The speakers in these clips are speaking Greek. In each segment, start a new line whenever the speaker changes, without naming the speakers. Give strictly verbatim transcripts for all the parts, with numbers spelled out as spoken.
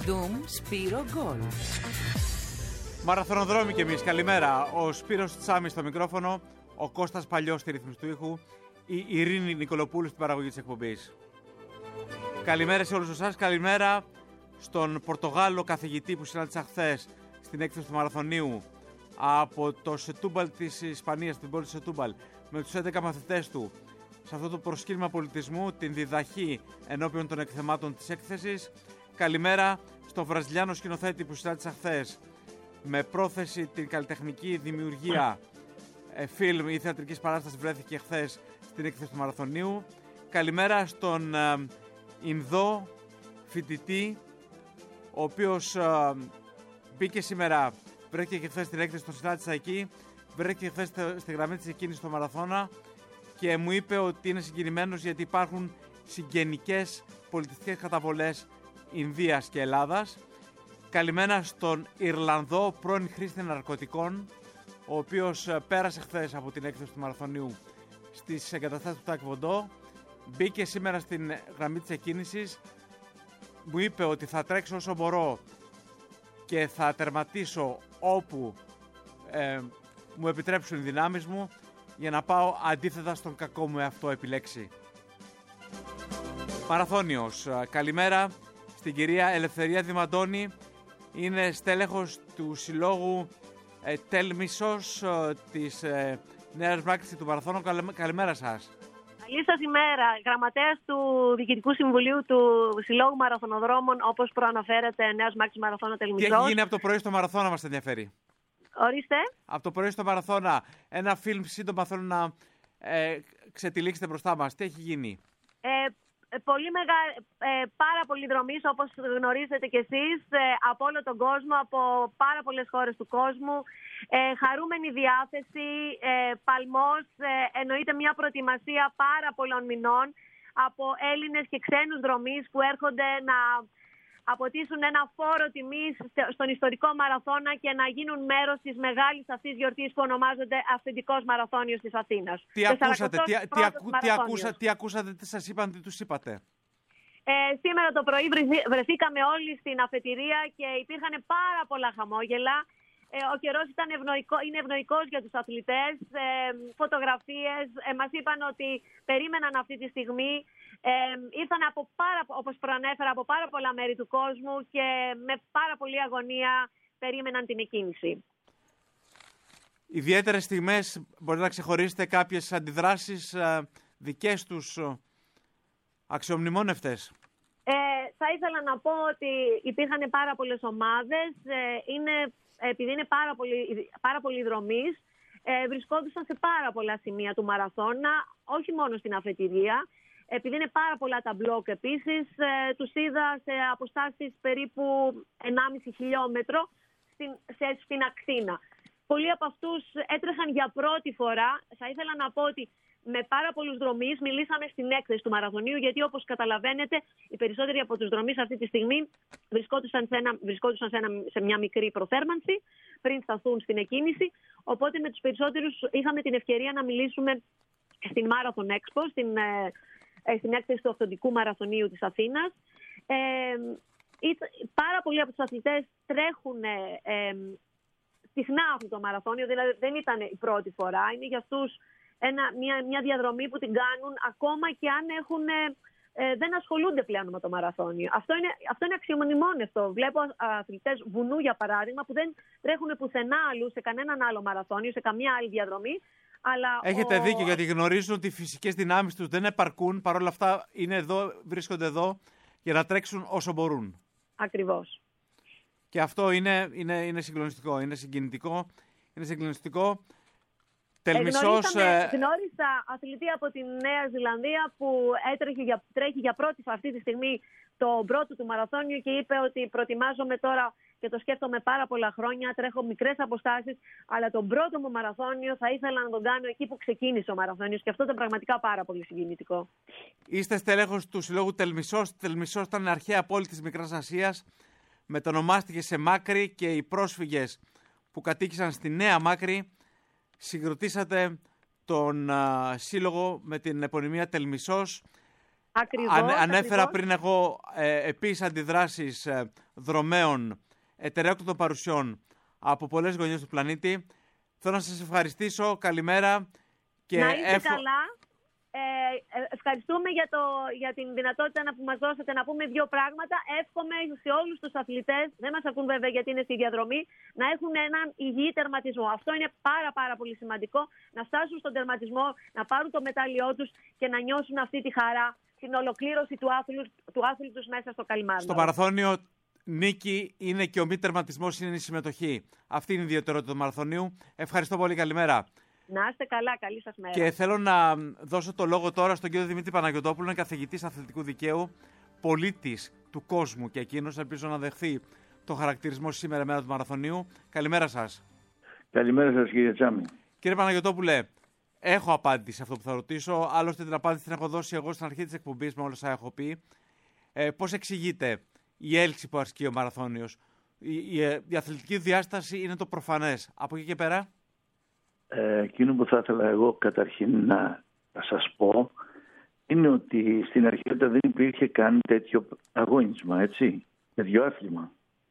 Ντουμ Σπύρο Γκολ.
Μαραθωνοδρόμοι κι εμείς, καλημέρα. Ο Σπύρος Τσάμις στο μικρόφωνο, ο Κώστας Παλιός στη ρύθμιση του ήχου, η Ειρήνη Νικολοπούλου στην παραγωγή της εκπομπής. Καλημέρα σε όλους εσάς, καλημέρα στον Πορτογάλο καθηγητή που συνάντησα χθες στην έκθεση του Μαραθωνίου από το Σετούμπαλ της Ισπανίας, την πόλη Σετούμπαλ, με τους έντεκα μαθητές του σε αυτό το προσκύνημα πολιτισμού, την διδαχή ενώπιον των εκθεμάτων της έκθεσης. Καλημέρα στον Βραζιλιάνο σκηνοθέτη που συνάντησα χθες με πρόθεση την καλλιτεχνική δημιουργία ε, φιλμ ή θεατρικής παράστασης, βρέθηκε χθες στην έκθεση του Μαραθωνίου. Καλημέρα στον ε, Ινδό φοιτητή, ο οποίος ε, μπήκε σήμερα, βρέθηκε και χθες στην έκθεση, τον συνάντησα εκεί, βρέθηκε χθες στη γραμμή της εκείνης στο Μαραθώνα και μου είπε ότι είναι συγκινημένος γιατί υπάρχουν συγγενικές πολιτιστικές καταβολές Ινδίας και Ελλάδας. Καλημέρα στον Ιρλανδό πρώην χρήστη ναρκωτικών, ο οποίος πέρασε χθες από την έκθεση του Μαραθωνίου στις εγκαταστάσεις του Τάκβοντό. Μπήκε σήμερα στην γραμμή της εκκίνησης. Μου είπε ότι θα τρέξω όσο μπορώ και θα τερματίσω όπου ε, μου επιτρέψουν οι δυνάμεις μου για να πάω αντίθετα στον κακό μου εαυτό επιλέξει. Μαραθώνιος, καλημέρα στην κυρία Ελευθερία Δημαντώνη. Είναι στέλεχος του συλλόγου ε, Τελμισός ε, της ε, Νέας Μάκρης του Μαραθώνου. Καλημέρα σας.
Καλή σας ημέρα. Γραμματέας του Διοικητικού Συμβουλίου του Συλλόγου Μαραθωνοδρόμων, όπως προαναφέρεται, Νέας Μάκρης Μαραθώνα Τελμισός.
Τι έχει γίνει από το πρωί στο Μαραθώνα, μας ενδιαφέρει.
Ορίστε. Από
το πρωί στο Μαραθώνα, ένα φιλμ σύντομα θέλω να ε, ξετυλίξετε μπροστά μας. Τι έχει γίνει?
Ε, πολύ μεγα... ε, πάρα πολλοί δρομείς, όπως γνωρίζετε κι εσείς, ε, από όλο τον κόσμο, από πάρα πολλές χώρες του κόσμου. Ε, χαρούμενη διάθεση, ε, παλμός, ε, εννοείται μια προετοιμασία πάρα πολλών μηνών από Έλληνες και ξένους δρομείς που έρχονται να αποτίσουν ένα φόρο τιμής στον ιστορικό μαραθώνα και να γίνουν μέρος της μεγάλης αυτής γιορτής που ονομάζεται Αυθεντικός Μαραθώνιος της Αθήνας.
Τι ακούσατε, τι, τι, ακού, τι, ακούσα, τι ακούσατε, τι σας είπαν, τι τους είπατε?
Ε, σήμερα το πρωί βρεθήκαμε όλοι στην αφετηρία και υπήρχαν πάρα πολλά χαμόγελα. Ε, ο καιρός ήταν ευνοϊκό, είναι ευνοϊκός για τους αθλητές, ε, φωτογραφίες. Ε, μας είπαν ότι περίμεναν αυτή τη στιγμή. Ε, ήρθαν από πάρα, όπως προανέφερα, από πάρα πολλά μέρη του κόσμου και με πάρα πολλή αγωνία περίμεναν την εκκίνηση.
Ιδιαίτερες στιγμές, μπορείτε να ξεχωρίσετε κάποιες αντιδράσεις ε, δικές τους ε, αξιομνημόνευτες?
Ε, θα ήθελα να πω ότι υπήρχαν πάρα πολλές ομάδες. Ε, είναι, επειδή είναι πάρα πολλοί, πάρα πολλοί δρομείς, ε, βρισκόντουσαν σε πάρα πολλά σημεία του μαραθώνα, όχι μόνο στην αφετηρία. Επειδή είναι πάρα πολλά τα μπλοκ επίσης, ε, τους είδα σε αποστάσεις περίπου ενάμιση χιλιόμετρο στην, σε, στην ακτίνα. Πολλοί από αυτούς έτρεχαν για πρώτη φορά. Θα ήθελα να πω ότι με πάρα πολλούς δρομείς μιλήσαμε στην έκθεση του Μαραθωνίου, γιατί όπως καταλαβαίνετε οι περισσότεροι από τους δρομείς αυτή τη στιγμή βρισκόντουσαν, σε, ένα, βρισκόντουσαν σε, ένα, σε μια μικρή προθέρμανση πριν σταθούν στην εκκίνηση. Οπότε με τους περισσότερους είχαμε την ευκαιρία να μιλήσουμε στην Marathon Expo, στην, ε, στην έκθεση του Αυθεντικού Μαραθωνίου της Αθήνας. Ε, πάρα πολλοί από τους αθλητές τρέχουν ε, ε, συχνά αυτό το μαραθώνιο, δηλαδή δεν ήταν η πρώτη φορά, είναι για αυτούς Ένα, μια, μια διαδρομή που την κάνουν ακόμα και αν έχουν, ε, δεν ασχολούνται πλέον με το μαραθώνιο. Αυτό είναι, αυτό είναι αξιομνημόνευτο. Βλέπω αθλητές βουνού, για παράδειγμα, που δεν τρέχουν πουθενά αλλού σε κανέναν άλλο μαραθώνιο, σε καμία άλλη διαδρομή. Αλλά
Έχετε
ο...
δίκιο, γιατί γνωρίζουν ότι οι φυσικές δυνάμεις τους δεν επαρκούν. Παρ' όλα αυτά είναι εδώ, βρίσκονται εδώ για να τρέξουν όσο μπορούν.
Ακριβώς.
Και αυτό είναι, είναι, είναι συγκλονιστικό, είναι συγκινητικό, είναι συγκλονιστικό.
Τελμισός, ε, γνώρισα αθλητή από τη Νέα Ζηλανδία που έτρεχε για, τρέχει για πρώτη φορά αυτή τη στιγμή το πρώτο του μαραθώνιο και είπε ότι προετοιμάζομαι τώρα και το σκέφτομαι πάρα πολλά χρόνια, τρέχω μικρές αποστάσεις, αλλά τον πρώτο μου μαραθώνιο θα ήθελα να τον κάνω εκεί που ξεκίνησε ο μαραθώνιος και αυτό ήταν πραγματικά πάρα πολύ συγκινητικό.
Είστε στέλεχος του συλλόγου Τελμισός. Τελμισός ήταν αρχαία πόλη της Μικράς Ασίας, μετονομάστηκε σε Μάκρη και οι πρόσφυγες που κατοίκησαν στη Νέα Μάκρη συγκροτήσατε τον α, σύλλογο με την επωνυμία Τελμισός.
Ακριβώς,
Αν, ανέφερα
ακριβώς.
πριν εγώ ε, επίσης αντιδράσεις ε, δρομέων ετερόκτητων παρουσιών από πολλές γωνιές του πλανήτη. Θέλω να σας ευχαριστήσω. Καλημέρα. Και
να είστε
έφο...
καλά. Ε, ευχαριστούμε για, το, για την δυνατότητα να, που μας δώσατε να πούμε δύο πράγματα. Εύχομαι σε όλους τους αθλητές, δεν μας ακούν βέβαια γιατί είναι στη διαδρομή, να έχουν έναν υγιή τερματισμό. Αυτό είναι πάρα πάρα πολύ σημαντικό. Να φτάσουν στον τερματισμό, να πάρουν το μετάλλιό τους και να νιώσουν αυτή τη χαρά, την ολοκλήρωση του άθλου, του άθλου τους μέσα στο Καλιμάρι.
Στο μαραθώνιο νίκη είναι και ο μη τερματισμός, είναι η συμμετοχή. Αυτή είναι η ιδιαιτερότητα του μαραθωνίου. Ευχαριστώ πολύ. Καλημέρα.
Να είστε καλά, καλή σας μέρα.
Και θέλω να δώσω το λόγο τώρα στον κύριο Δημήτρη Παναγιωτόπουλο, είναι καθηγητής αθλητικού δικαίου, πολίτης του κόσμου και εκείνος ελπίζω να δεχθεί το χαρακτηρισμό σήμερα μέρα του μαραθωνίου. Καλημέρα σας.
Καλημέρα σας κύριε Τσάμι.
Κύριε Παναγιωτόπουλε, έχω απάντηση σε αυτό που θα ρωτήσω. Άλλωστε την απάντηση την έχω δώσει εγώ στην αρχή της εκπομπής με όλα όσα έχω πει. Ε, πώς εξηγείται η έλξη που ασκεί ο μαραθώνιος? Η, η, η αθλητική διάσταση είναι το προφανές. Από εκεί και πέρα.
Ε, εκείνο που θα ήθελα εγώ καταρχήν να, να σας πω είναι ότι στην αρχή όταν δεν υπήρχε καν τέτοιο αγώνισμα, έτσι, τέτοιο άθλημα.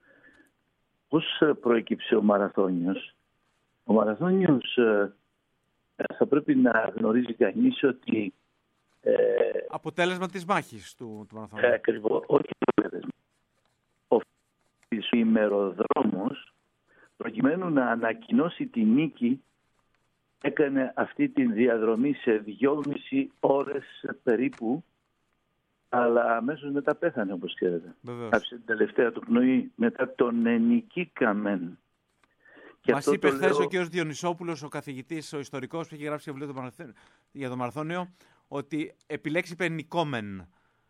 Πώς προέκυψε ο μαραθώνιος? Ο μαραθώνιος ε, θα πρέπει να γνωρίζει κανείς ότι ε,
αποτέλεσμα της μάχης του, του μαραθώνιου.
Ε, ακριβώς, όχι αποτέλεσμα. Ο ημεροδρόμος, προκειμένου να ανακοινώσει τη νίκη, έκανε αυτή τη διαδρομή σε δυόμιση ώρες περίπου, αλλά αμέσως μετά πέθανε, όπως ξέρετε. Άφησε την τελευταία του πνοή, μετά τον ενικήκαμεν.
Μας είπε χθες λέω... ο κ. Διονυσόπουλος, ο καθηγητής, ο ιστορικός που έχει γράψει βιβλίο για το μαραθώνιο, ότι επιλέξει είπε νικόμεν.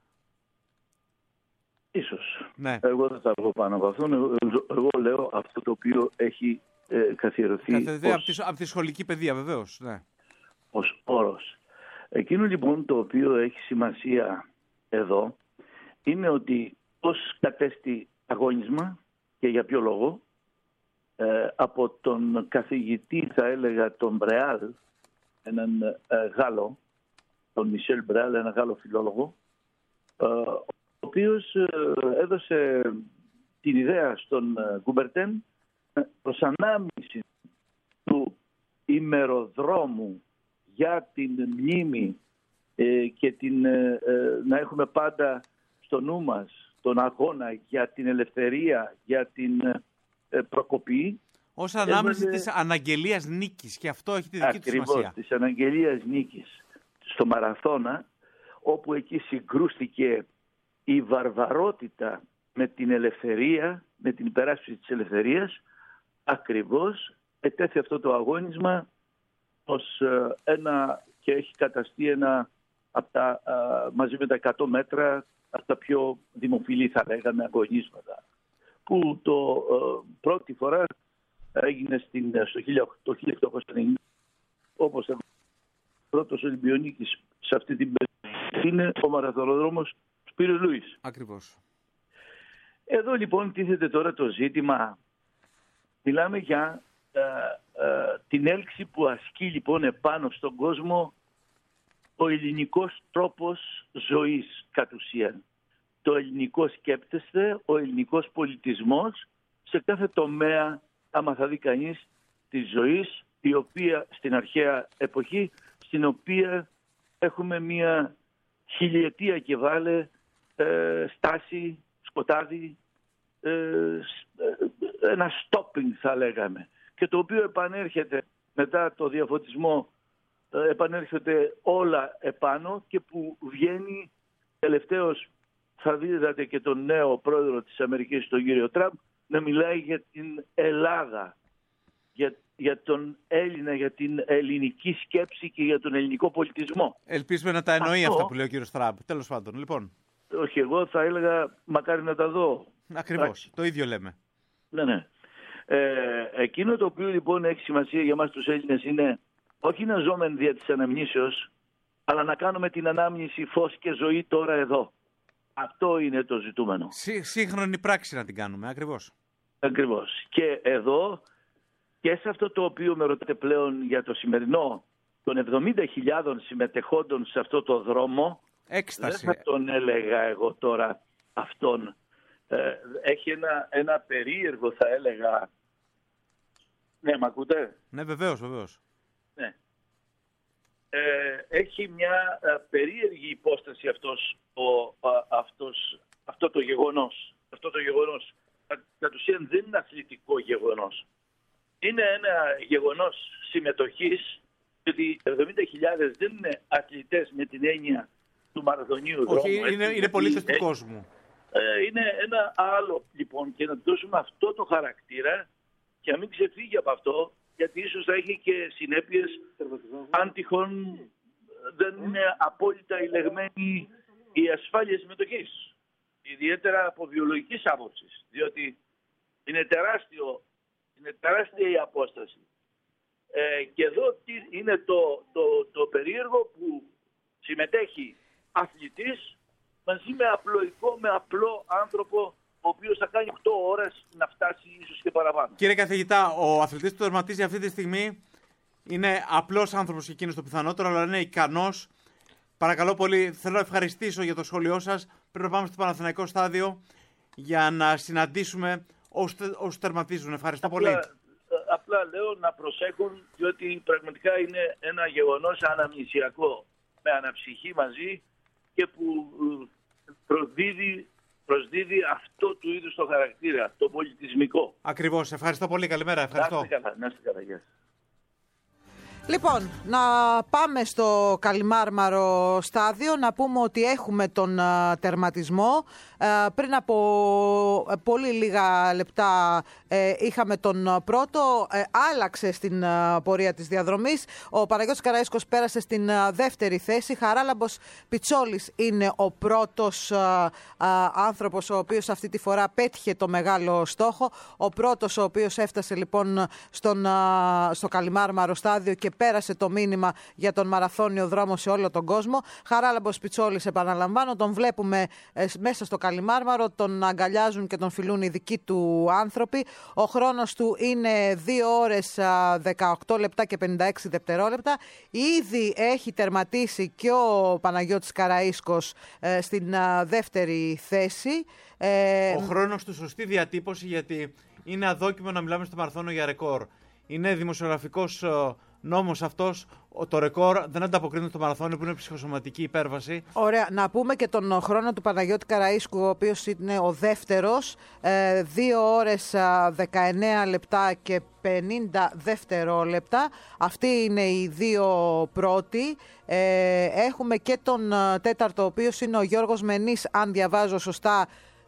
Ίσως.
Ναι.
Εγώ δεν θα βγω πάνω από αυτόν. Εγώ, εγώ λέω αυτό το οποίο έχει ε, καθιερωθεί.
Καθιερωθεί ως... από, από τη σχολική παιδεία, βεβαίως. Ναι.
Ως όρος. Εκείνο λοιπόν το οποίο έχει σημασία εδώ είναι ότι πώς κατέστη αγώνισμα και για ποιο λόγο ε, από τον καθηγητή, θα έλεγα, τον Μπρεάλ, έναν ε, Γάλλο, τον Μισελ Μπρεάλ, έναν Γάλλο φιλόλογο, ε, ο οποίος έδωσε την ιδέα στον Κούμπερτεν προς ανάμνηση του ημεροδρόμου για την μνήμη και την, να έχουμε πάντα στο νου μας τον αγώνα για την ελευθερία, για την προκοπή.
Ως ανάμνηση Έβαλε... της αναγγελίας νίκης, και αυτό έχει τη δική του σημασία.
Ακριβώς, της αναγγελίας νίκης στο μαραθώνα, όπου εκεί συγκρούστηκε η βαρβαρότητα με την ελευθερία, με την υπεράσπιση της ελευθερίας, ακριβώς ετέθη αυτό το αγώνισμα ως ένα, και έχει καταστεί ένα από τα, μαζί με τα εκατό μέτρα από τα πιο δημοφιλή, θα λέγαμε, αγωνίσματα, που το πρώτη φορά έγινε στην, στο χίλια οκτακόσια ενενήντα, όπως ο πρώτος Ολυμπιονίκης σε αυτή την περίπτωση είναι ο μαραθωνοδρόμος Σπύριο Λούις.
Ακριβώς.
Εδώ λοιπόν τίθεται τώρα το ζήτημα. Μιλάμε για ε, ε, την έλξη που ασκεί λοιπόν επάνω στον κόσμο ο ελληνικός τρόπος ζωής κατ' ουσίαν. Το ελληνικό σκέπτεστε, ο ελληνικός πολιτισμός σε κάθε τομέα, άμα θα δει κανείς, της ζωής, η οποία στην αρχαία εποχή, στην οποία έχουμε μια χιλιετία και βάλε ε, στάση, σκοτάδι, ε, ένα stopping θα λέγαμε, και το οποίο επανέρχεται μετά το διαφωτισμό, ε, επανέρχεται όλα επάνω, και που βγαίνει τελευταίος, θα δείτε και τον νέο πρόεδρο της Αμερικής, τον κύριο Τραμπ, να μιλάει για την Ελλάδα, για, για τον Έλληνα, για την ελληνική σκέψη και για τον ελληνικό πολιτισμό.
Ελπίζουμε να τα εννοεί αυτό, αυτά που λέει ο κύριος Τραμπ. Τέλος πάντων, λοιπόν.
Όχι, εγώ θα έλεγα μακάρι να τα δω.
Ακριβώς, Άξι. Το ίδιο λέμε.
Ναι, ναι. Ε, εκείνο το οποίο λοιπόν έχει σημασία για μας τους Έλληνες είναι όχι να ζούμε δια της αναμνήσεως, αλλά να κάνουμε την ανάμνηση φως και ζωή τώρα εδώ. Αυτό είναι το ζητούμενο.
Σύ, σύγχρονη πράξη να την κάνουμε, ακριβώς.
Ακριβώς. Και εδώ, και σε αυτό το οποίο με ρωτάτε πλέον για το σημερινό, των εβδομήντα χιλιάδων συμμετεχόντων σε αυτό το δρόμο.
Έκσταση.
Δεν θα τον έλεγα εγώ τώρα αυτόν. Ε, έχει ένα, ένα περίεργο, θα έλεγα... Ναι, μ' ακούτε?
Ναι, βεβαίως, βεβαίως.
Ναι. Ε, έχει μια α, περίεργη υπόσταση αυτός, ο, α, αυτός, αυτό το γεγονός. Αυτό το γεγονός. Κατ' ουσίαν δεν είναι αθλητικό γεγονός. Είναι ένα γεγονός συμμετοχής, γιατί εβδομήντα χιλιάδες δεν είναι αθλητές με την έννοια του μαραθωνίου δρόμου.
Όχι, είναι, είναι πολίτες του κόσμου.
Ε, είναι ένα άλλο λοιπόν, και να του δώσουμε αυτό το χαρακτήρα και να μην ξεφύγει από αυτό, γιατί ίσως θα έχει και συνέπειες αν τυχόν δεν είναι απόλυτα ηλεγμένη η ασφάλεια συμμετοχής. Ιδιαίτερα από βιολογικής άποψης, διότι είναι τεράστιο, είναι τεράστια η απόσταση. Ε, και εδώ είναι το, το, το περίεργο που συμμετέχει αθλητής μαζί με απλοϊκό, με απλό άνθρωπο, ο οποίος θα κάνει οκτώ ώρες να φτάσει ίσως και παραπάνω.
Κύριε καθηγητά, ο αθλητής που τερματίζει αυτή τη στιγμή είναι απλός άνθρωπος και εκείνος το πιθανότερο, αλλά είναι ικανός. Παρακαλώ πολύ, θέλω να ευχαριστήσω για το σχόλιο σας. Πρέπει να πάμε στο Παναθηναϊκό στάδιο για να συναντήσουμε όσους τερματίζουν. Ευχαριστώ
απλά,
πολύ.
Απλά λέω να προσέχουν, διότι πραγματικά είναι ένα γεγονός αναμνησιακό με αναψυχή μαζί και που προσδίδει, προσδίδει αυτό του είδους το χαρακτήρα, το πολιτισμικό.
Ακριβώς. Ευχαριστώ πολύ. Καλημέρα. Ευχαριστώ.
Να είστε καλά. Να είστε καλά. Γεια.
Λοιπόν, να πάμε στο Καλιμάρμαρο στάδιο, να πούμε ότι έχουμε τον uh, τερματισμό. Uh, πριν από uh, πολύ λίγα λεπτά uh, είχαμε τον uh, πρώτο, uh, άλλαξε στην uh, πορεία της διαδρομής. Ο Παναγιώτης Καραΐσκος πέρασε στην uh, δεύτερη θέση. Χαράλαμπος Πιτσόλης είναι ο πρώτος uh, uh, άνθρωπος ο οποίος αυτή τη φορά πέτυχε το μεγάλο στόχο. Ο πρώτος ο οποίος έφτασε λοιπόν στον, uh, στο Καλιμάρμαρο στάδιο και πέρασε το μήνυμα για τον μαραθώνιο δρόμο σε όλο τον κόσμο. Χαράλαμπος Πιτσόλης, επαναλαμβάνω, τον βλέπουμε ε, μέσα στο Καλιμάρμαρο, τον αγκαλιάζουν και τον φιλούν οι δικοί του άνθρωποι. Ο χρόνος του είναι δύο ώρες δεκαοκτώ λεπτά και πενήντα έξι δευτερόλεπτα. Ήδη έχει τερματίσει και ο Παναγιώτης Καραΐσκος ε, στην α, δεύτερη θέση. Ε,
ο χρόνος του σωστή διατύπωση, γιατί είναι αδόκιμο να μιλάμε στο μαραθώνιο για ρεκόρ. Είναι δημοσιογραφικός νόμος αυτός, το ρεκόρ δεν ανταποκρίνεται στο μαραθώνιο που είναι ψυχοσωματική υπέρβαση. Ωραία.
Να πούμε και τον χρόνο του Παναγιώτη Καραΐσκου, ο οποίος είναι ο δεύτερος, δύο ώρες δεκαεννέα λεπτά και πενήντα δευτερόλεπτα. Αυτοί είναι οι δύο πρώτοι. Έχουμε και τον τέταρτο, ο οποίος είναι ο Γιώργος Μενής, αν διαβάζω σωστά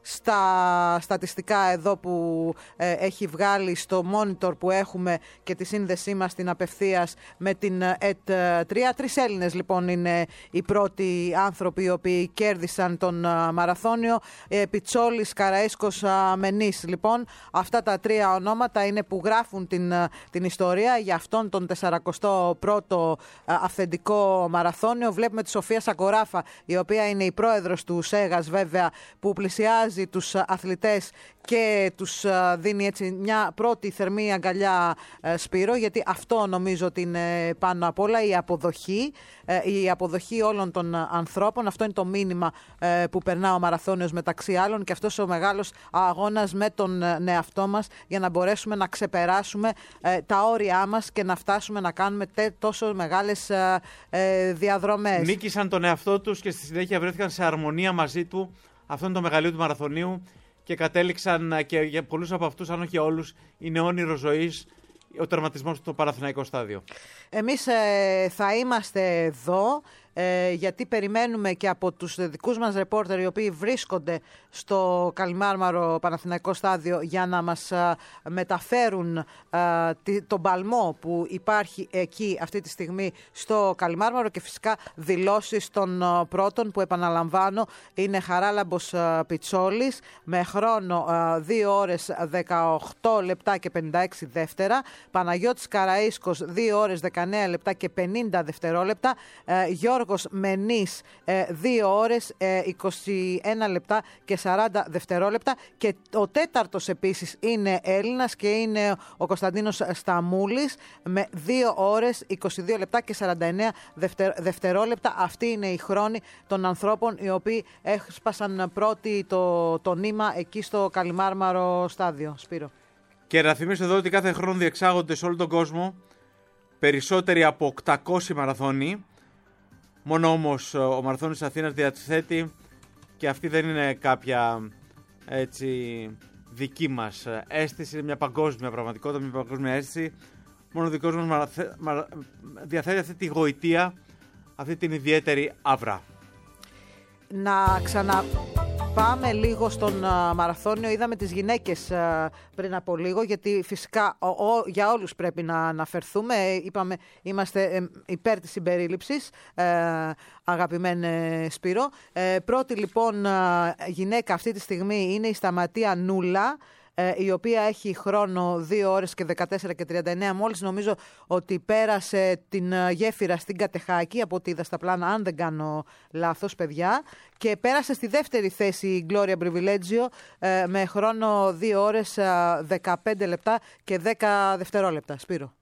στα στατιστικά εδώ που ε, έχει βγάλει στο monitor που έχουμε και τη σύνδεσή μας την απευθείας με την ΕΤ τρία. Τρεις Έλληνες λοιπόν είναι οι πρώτοι άνθρωποι οι οποίοι κέρδισαν τον uh, μαραθώνιο. Ε, Πιτσόλης, Καραΐσκος, uh, Μενής λοιπόν. Αυτά τα τρία ονόματα είναι που γράφουν την, uh, την ιστορία για αυτόν τον σαρανταπριμο πρώτο uh, αυθεντικό μαραθώνιο. Βλέπουμε τη Σοφία Σακοράφα, η οποία είναι η πρόεδρος του ΣΕΓΑΣ βέβαια, που πλησιάζει τους αθλητές και τους δίνει έτσι μια πρώτη θερμή αγκαλιά, Σπύρο, γιατί αυτό νομίζω ότι είναι πάνω απ' όλα η αποδοχή, η αποδοχή όλων των ανθρώπων. Αυτό είναι το μήνυμα που περνά ο μαραθώνιος μεταξύ άλλων, και αυτός ο μεγάλος αγώνας με τον εαυτό μας για να μπορέσουμε να ξεπεράσουμε τα όρια μας και να φτάσουμε να κάνουμε τόσο μεγάλες διαδρομές.
Νίκησαν τον εαυτό τους και στη συνέχεια βρέθηκαν σε αρμονία μαζί του. Αυτό είναι το μεγαλείο του μαραθωνίου και κατέληξαν, και για πολλούς από αυτούς, αν όχι όλους, είναι όνειρο ζωής ο τερματισμός στο Παναθηναϊκό στάδιο.
Εμείς ε, θα είμαστε εδώ ε, γιατί περιμένουμε και από τους δικούς μας ρεπόρτερ, οι οποίοι βρίσκονται στο Καλιμάρμαρο Παναθηναϊκό στάδιο, για να μας ε, μεταφέρουν ε, τον παλμό που υπάρχει εκεί αυτή τη στιγμή στο Καλιμάρμαρο, και φυσικά δηλώσεις των ε, πρώτων, που επαναλαμβάνω είναι Χαράλαμπος ε, Πιτσόλης με χρόνο ε, δύο ώρες δεκαοκτώ λεπτά και πενήντα έξι δεύτερα, Παναγιώτης Καραΐσκος δύο ώρες δεκαεννέα λεπτά και πενήντα δευτερόλεπτα, ε, Γιώργος Γιώργος Μενής δύο ώρες είκοσι ένα λεπτά και σαράντα δευτερόλεπτα. Και ο τέταρτος επίσης είναι Έλληνας και είναι ο Κωνσταντίνος Σταμούλης με δύο ώρες είκοσι δύο λεπτά και σαράντα εννέα δευτερόλεπτα. Αυτή είναι η χρόνη των ανθρώπων οι οποίοι έσπασαν πρώτοι το, το νήμα εκεί στο Καλιμάρμαρο στάδιο. Σπύρο.
Και να θυμίσω εδώ ότι κάθε χρόνο διεξάγονται σε όλο τον κόσμο περισσότεροι από οκτακόσιοι μαραθώνοι. Μόνο όμως ο Μαραθώνιος της Αθήνας διαθέτει, και αυτή δεν είναι κάποια έτσι δική μας αίσθηση, είναι μια παγκόσμια πραγματικότητα, μια παγκόσμια αίσθηση. Μόνο ο δικός μας μαραθε... μαρα... διαθέτει αυτή τη γοητεία, αυτή την ιδιαίτερη αύρα.
Να ξαναπάμε λίγο στον α, μαραθώνιο. Είδαμε τις γυναίκες α, πριν από λίγο, γιατί φυσικά ο, ο, για όλους πρέπει να αναφερθούμε. Ε, είπαμε, είμαστε ε, υπέρ της συμπερίληψης, ε, αγαπημένε Σπύρο. Ε, πρώτη λοιπόν α, γυναίκα αυτή τη στιγμή είναι η Σταματία Νούλα, η οποία έχει χρόνο δύο ώρες και δεκατέσσερα και τριάντα εννέα. Μόλις νομίζω ότι πέρασε την γέφυρα στην Κατεχάκη, από ό,τι είδα στα πλάνα, αν δεν κάνω λάθος, παιδιά. Και πέρασε στη δεύτερη θέση η Γκλώρια Μπριβιλέτζιο με χρόνο δύο ώρες δεκαπέντε λεπτά και δέκα δευτερόλεπτα. Σπύρο.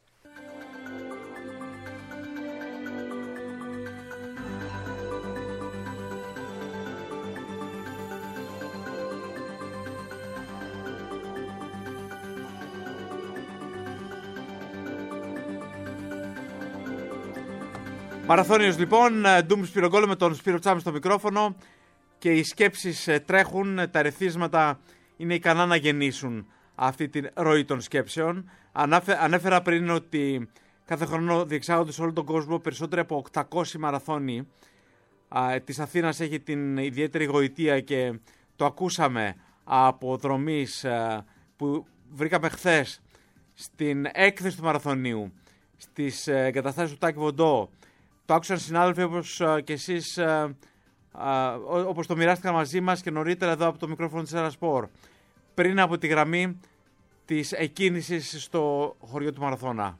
Μαραθώνιος λοιπόν, Ντούμ Σπυρογκόλο με τον Σπύρο Τσάμι στο μικρόφωνο, και οι σκέψεις τρέχουν, τα ερεθίσματα είναι ικανά να γεννήσουν αυτή την ροή των σκέψεων. Ανάφε, ανέφερα πριν ότι κάθε χρόνο διεξάγονται σε όλο τον κόσμο περισσότεροι από οκτακόσιοι μαραθώνοι. Α, της Αθήνας έχει την ιδιαίτερη γοητεία και το ακούσαμε από δρομείς α, που βρήκαμε χθες στην έκθεση του μαραθωνίου, στις εγκαταστάσεις του Τάκη Βοντό. Το άκουσαν συνάδελφοι όπως uh, και εσείς, uh, uh, όπως το μοιράστηκαν μαζί μας και νωρίτερα εδώ από το μικρόφωνο της Ερασπορ, πριν από τη γραμμή της εκκίνησης στο χωριό του Μαραθώνα.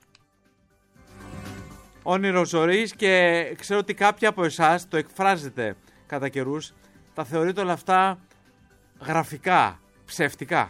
Όνειρο ζωής, και ξέρω ότι κάποιοι από εσάς το εκφράζετε κατά καιρούς, τα θεωρείτε όλα αυτά γραφικά, ψευτικά.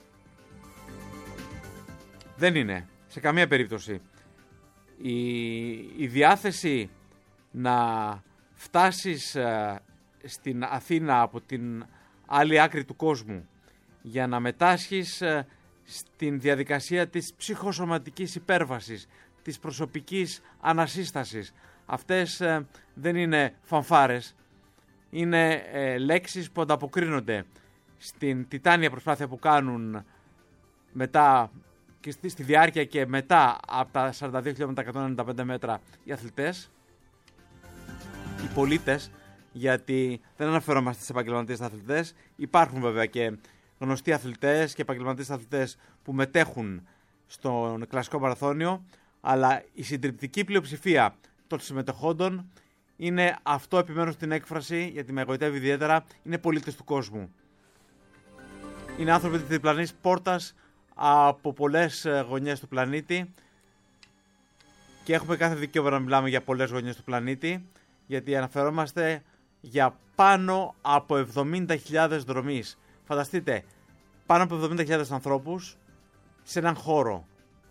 Δεν είναι, σε καμία περίπτωση. Η, η διάθεση να φτάσεις uh, στην Αθήνα από την άλλη άκρη του κόσμου για να μετάσχεις uh, στην διαδικασία της ψυχοσωματικής υπέρβασης, της προσωπικής ανασύστασης, αυτές uh, δεν είναι φανφάρες, είναι uh, λέξεις που ανταποκρίνονται στην τιτάνια προσπάθεια που κάνουν μετά και στη, στη διάρκεια και μετά από τα σαράντα δύο χιλιόμετρα, εκατόν ενενήντα πέντε μέτρα οι αθλητές, οι πολίτες, γιατί δεν αναφερόμαστε στις επαγγελματίες αθλητές. Υπάρχουν βέβαια και γνωστοί αθλητές και επαγγελματίες αθλητές που μετέχουν στον κλασικό μαραθώνιο, αλλά η συντριπτική πλειοψηφία των συμμετεχόντων είναι, αυτό επιμένω στην έκφραση γιατί με εγωιτεύει ιδιαίτερα, είναι πολίτες του κόσμου. Είναι άνθρωποι της διπλανής πόρτας από πολλές γωνιές του πλανήτη, και έχουμε κάθε δικαίωμα να μιλάμε για πολλές γωνιές του πλανήτη, γιατί αναφερόμαστε για πάνω από εβδομήντα χιλιάδες δρομείς. Φανταστείτε, πάνω από εβδομήντα χιλιάδες ανθρώπους σε έναν χώρο.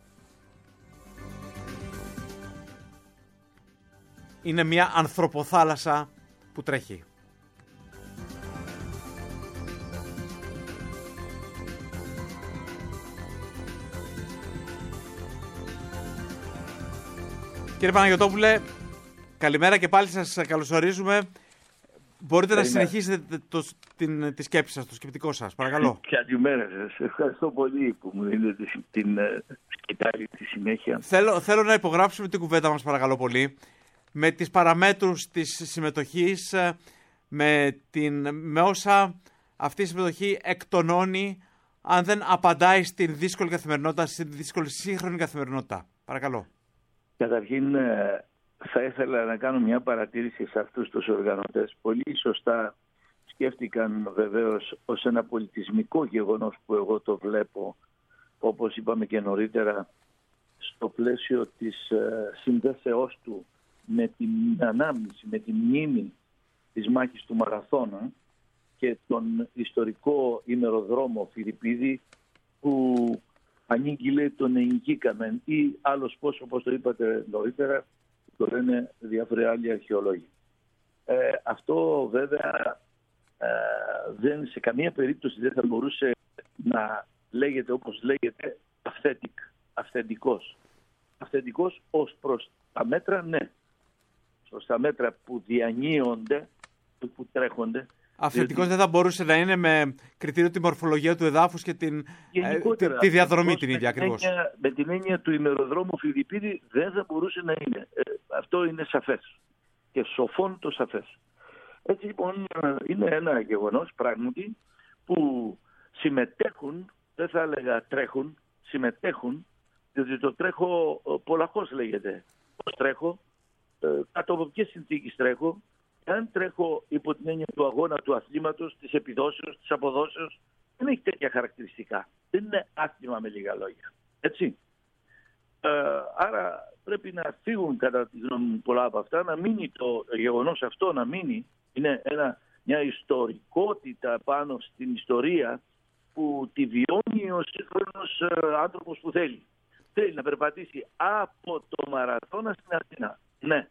Είναι μια ανθρωποθάλασσα που τρέχει. Κύριε Παναγιωτόπουλε, καλημέρα και πάλι σας καλωσορίζουμε. Μπορείτε καλημέρα. Να συνεχίσετε το, την, τη σκέψη σας, το σκεπτικό σας, παρακαλώ.
Καλημέρα σας. Ευχαριστώ πολύ που μου δίνετε την σκητάλη τη συνέχεια.
Θέλω, θέλω να υπογράψουμε την κουβέντα μας, παρακαλώ πολύ, με τις παραμέτρους της συμμετοχής, με, την, με όσα αυτή η συμμετοχή εκτονώνει, αν δεν απαντάει στην δύσκολη καθημερινότητα, στην δύσκολη σύγχρονη καθημερινότητα. Παρακαλώ.
Καταρχήν θα ήθελα να κάνω μια παρατήρηση σε αυτούς τους οργανωτές. Πολύ σωστά σκέφτηκαν βεβαίως ως ένα πολιτισμικό γεγονός που εγώ το βλέπω, όπως είπαμε και νωρίτερα, στο πλαίσιο της συνδέσεώς του με την ανάμνηση, με τη μνήμη της μάχης του Μαραθώνα και τον ιστορικό ημεροδρόμο Φιλιππίδη που ανήγγειλε τον εγκύκαμεν ή άλλος πώς, όπως το είπατε νωρίτερα, το λένε διάφοροι άλλοι αρχαιολόγοι. Ε, αυτό βέβαια ε, δεν, σε καμία περίπτωση δεν θα μπορούσε να λέγεται όπως λέγεται αυθεντικ, αυθεντικός. Αυθεντικός ως προς τα μέτρα, ναι. Προς τα μέτρα που διανύονται, που τρέχονται.
Αυθεντικός διότι... δεν θα μπορούσε να είναι με κριτήριο τη μορφολογία του εδάφους και την, ε, τη, τη διαδρομή την ίδια ακριβώς.
Με την έννοια του ημεροδρόμου Φιλιππίδη δεν θα μπορούσε να είναι. Ε, αυτό είναι σαφές. Και σοφόν το σαφές. Έτσι λοιπόν είναι ένα γεγονός πράγματι που συμμετέχουν, δεν θα έλεγα τρέχουν, συμμετέχουν, διότι το τρέχω πολλαχώς λέγεται. Πώς τρέχω, ε, κάτω από ποιες συνθήκες τρέχω, αν τρέχω υπό την έννοια του αγώνα, του αθλήματος, της επιδόσεως, της αποδόσεως, δεν έχει τέτοια χαρακτηριστικά. Δεν είναι άθλημα με λίγα λόγια. Έτσι. Ε, άρα πρέπει να φύγουν κατά τη γνώμη μου πολλά από αυτά, να μείνει το γεγονός αυτό, να μείνει. Είναι ένα, μια ιστορικότητα πάνω στην ιστορία που τη βιώνει ο σύγχρονος ε, άνθρωπος που θέλει. Θέλει να περπατήσει από το Μαραθώνα στην Αθήνα. Ναι.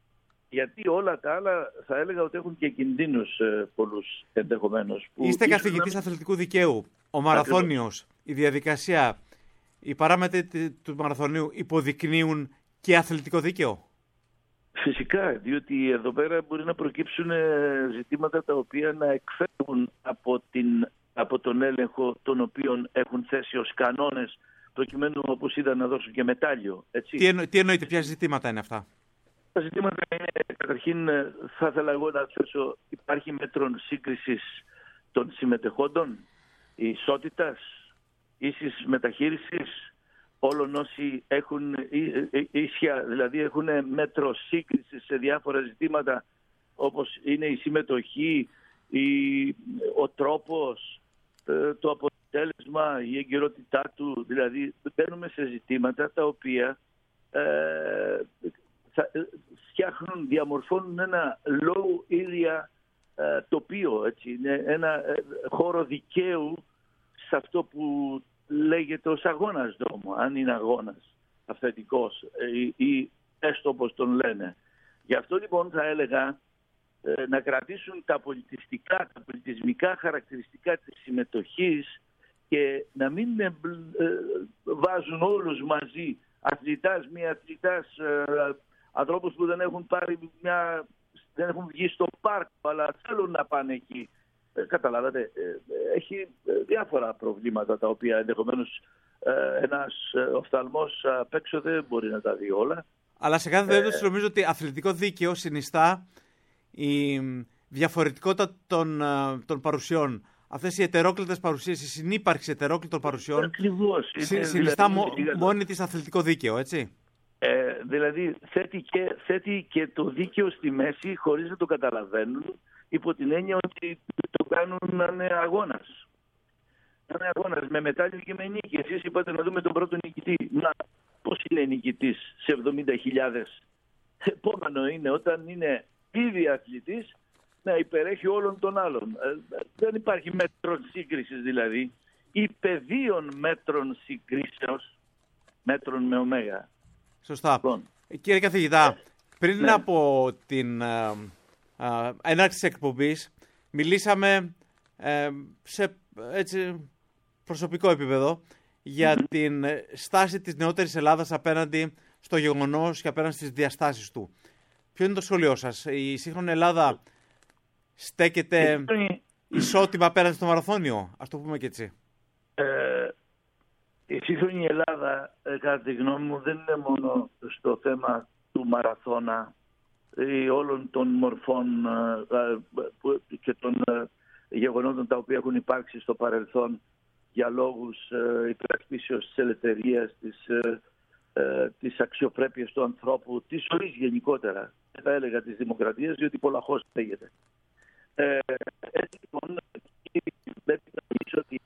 Γιατί όλα τα άλλα θα έλεγα ότι έχουν και κινδύνους ε, πολλούς ενδεχομένως.
Είστε καθηγητής να... αθλητικού δικαίου. Ο μαραθώνιος, η διαδικασία, οι παράμετροι του μαραθωνίου υποδεικνύουν και αθλητικό δίκαιο.
Φυσικά, διότι εδώ πέρα μπορεί να προκύψουν ζητήματα τα οποία να εκφεύγουν από, την, από τον έλεγχο των οποίων έχουν θέσει ως κανόνες προκειμένου, όπως είδα, να δώσουν και μετάλλιο. Έτσι.
Τι, εννο, τι εννοείται, ποια ζητήματα είναι αυτά?
Τα ζητήματα είναι, καταρχήν, θα ήθελα εγώ να θέσω, υπάρχει μέτρων σύγκρισης των συμμετεχόντων, ισότητας, ίσης μεταχείρισης, όλων όσοι έχουν ίσια, δηλαδή έχουν μέτρο σύγκρισης σε διάφορα ζητήματα, όπως είναι η συμμετοχή, η, ο τρόπος, το αποτέλεσμα, η εγκυρότητά του. Δηλαδή μπαίνουμε σε ζητήματα τα οποία ε, θα, φτιάχνουν, διαμορφώνουν ένα low area ε, τοπίο, έτσι, ένα ε, χώρο δικαίου σε αυτό που λέγεται ως αγώνας δρόμου, αν είναι αγώνας αυθεντικός ή, ή έστω όπως τον λένε. Γι' αυτό λοιπόν θα έλεγα ε, να κρατήσουν τα πολιτιστικά, τα πολιτισμικά χαρακτηριστικά της συμμετοχής και να μην ε, ε, βάζουν όλους μαζί αθλητάς, μη αθλητάς, ε, ανθρώπους που δεν έχουν πάρει μια, δεν έχουν βγει στο πάρκο αλλά θέλουν να πάνε εκεί. Ε, καταλάβατε, ε, έχει διάφορα προβλήματα τα οποία ενδεχομένως ε, ένας οφθαλμός απ' έξω δεν μπορεί να τα δει όλα.
Αλλά σε κάθε περίπτωση ε, νομίζω ότι αθλητικό δίκαιο συνιστά η διαφορετικότητα των, των παρουσιών. Αυτές οι ετερόκλητες παρουσίες, η συνύπαρξη ετερόκλητων παρουσιών
ακριβώς,
συ, συνιστά δηλαδή, μο, μόνη της αθλητικό δίκαιο, έτσι.
Ε, δηλαδή θέτει και, θέτει και το δίκαιο στη μέση χωρίς να το καταλαβαίνουν, υπό την έννοια ότι το κάνουν να είναι αγώνας. Να είναι αγώνας με μετάλλιο και με νίκη. Εσείς είπατε να δούμε τον πρώτο νικητή. Να, πώς είναι νικητής σε εβδομήντα χιλιάδες. Επόμενο είναι όταν είναι ήδη αθλητής να υπερέχει όλων των άλλων. Ε, δεν υπάρχει μέτρων σύγκρισης δηλαδή. Ή πεδίων μέτρων συγκρίσεως, μέτρων με ωμέγα.
Σωστά. Λοιπόν, κύριε καθηγητά, πριν ναι. από την uh, uh, έναρξη της εκπομπής μιλήσαμε uh, σε έτσι, προσωπικό επίπεδο για mm-hmm. την στάση της νεότερης Ελλάδας απέναντι στο γεγονός και απέναντι στις διαστάσεις του. Ποιο είναι το σχόλιο σας? Η σύγχρονη Ελλάδα στέκεται ισότιμα απέναντι στο μαραθώνιο, ας το πούμε και έτσι.
Ε, η σύγχρονη Ελλάδα, κατά τη γνώμη μου, δεν είναι μόνο στο θέμα του μαραθώνα ή όλων των μορφών και των γεγονότων τα οποία έχουν υπάρξει στο παρελθόν για λόγους υπερασπίσεως της ελευθερίας, της, της αξιοπρέπειας του ανθρώπου, της ζωής γενικότερα, θα έλεγα της δημοκρατίας, διότι πολλαχώς λέγεται. Ε, έτσι λοιπόν, πρέπει να πεις ότι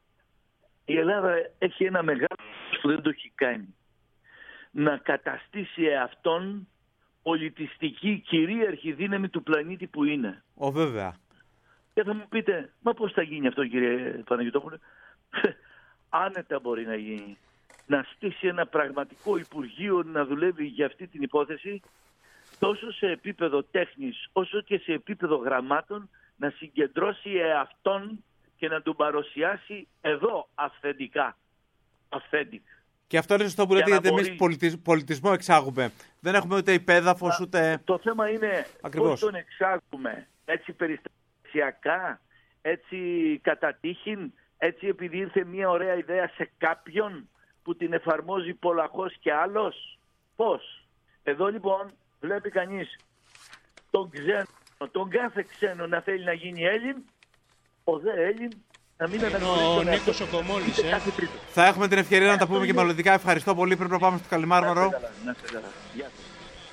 η Ελλάδα έχει ένα μεγάλο που δεν το έχει κάνει. Να καταστήσει αυτόν πολιτιστική κυρίαρχη δύναμη του πλανήτη που είναι.
Ω, βέβαια.
Και θα μου πείτε, μα πώς θα γίνει αυτό, κύριε Παναγιωτόπουλε? Άνετα μπορεί να γίνει. Να στήσει ένα πραγματικό υπουργείο να δουλεύει για αυτή την υπόθεση, τόσο σε επίπεδο τέχνης όσο και σε επίπεδο γραμμάτων, να συγκεντρώσει εαυτόν και να τον παρουσιάσει εδώ αυθεντικά. Authentic.
Και αυτό είναι σωστό που λέτε, γιατί μπορεί... εμείς πολιτισμό εξάγουμε. Δεν έχουμε ούτε υπέδαφος, ούτε...
Το θέμα είναι πώς τον εξάγουμε. Έτσι περιστασιακά, έτσι κατά τύχην, έτσι επειδή ήρθε μια ωραία ιδέα σε κάποιον που την εφαρμόζει πολλαχώς και άλλος. Πώς? Εδώ λοιπόν βλέπει κανείς τον ξένο, τον κάθε ξένο να θέλει να γίνει Έλλην, ο δε Έλλην να μην αναγνωρίζει τον
Νίκος ο Κομόλης, ε.
Θα έχουμε την ευκαιρία να τα πούμε και μελλοντικά. Ευχαριστώ πολύ. Πρέπει να πάμε στο Καλιμάρμαρο.
Να είστε καλά. Γεια σας.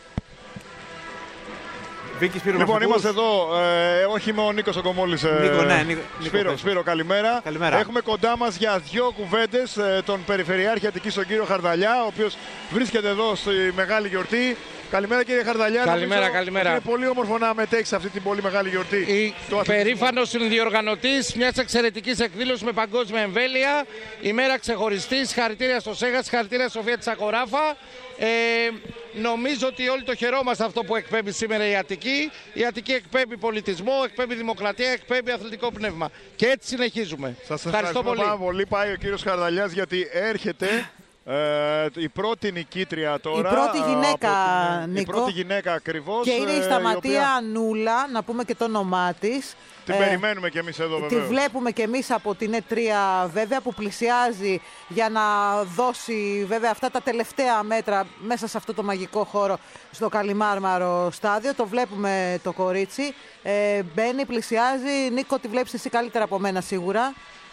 Βίκη, Σπύρο,
λοιπόν, είμαστε εδώ, ε, όχι με ο Νίκος ο Κομόλης. Ε,
Νίκο, ναι, Νίκο,
Σπύρο, Σπύρο, καλημέρα.
καλημέρα.
Έχουμε κοντά μας για δύο κουβέντες ε, τον Περιφερειάρχη Αττικής, τον κύριο Χαρδαλιά, ο οποίος βρίσκεται εδώ στη μεγάλη γιορτή. Καλημέρα, κύριε Χαρδαλιά.
Καλημέρα,
Νομίζω
καλημέρα.
Είναι πολύ όμορφο να μετέχει σε αυτή την πολύ μεγάλη γιορτή.
Περήφανος συνδιοργανωτής μιας εξαιρετικής εκδήλωσης με παγκόσμια εμβέλεια. Ημέρα ξεχωριστή. Συγχαρητήρια στο ΣΕΓΑ, συγχαρητήρια στη Σοφία Τσακοράφα. Ε, νομίζω ότι όλοι το χαιρόμαστε αυτό που εκπέμπει σήμερα η Αττική. Η Αττική εκπέμπει πολιτισμό, εκπέμπει δημοκρατία, εκπέμπει αθλητικό πνεύμα. Και έτσι συνεχίζουμε.
Σας ευχαριστώ πολύ. Πάρα πολύ. Πάει ο κύριος Χαρδαλιάς γιατί έρχεται. Ε, η πρώτη νικήτρια τώρα.
Η πρώτη γυναίκα,
την,
Νίκο.
Η πρώτη γυναίκα ακριβώς.
Και είναι η Σταματία
η οποία...
Νούλα, να πούμε και το όνομά της.
Την ε, περιμένουμε και εμείς εδώ, βεβαίως.
Τη βλέπουμε και εμείς από την Ε τρία, βέβαια, που πλησιάζει για να δώσει βέβαια αυτά τα τελευταία μέτρα μέσα σε αυτό το μαγικό χώρο στο Καλιμάρμαρο στάδιο. Το βλέπουμε το κορίτσι. Ε, μπαίνει, πλησιάζει. Νίκο, τη βλέπεις εσύ καλύτερα από μένα σίγουρα.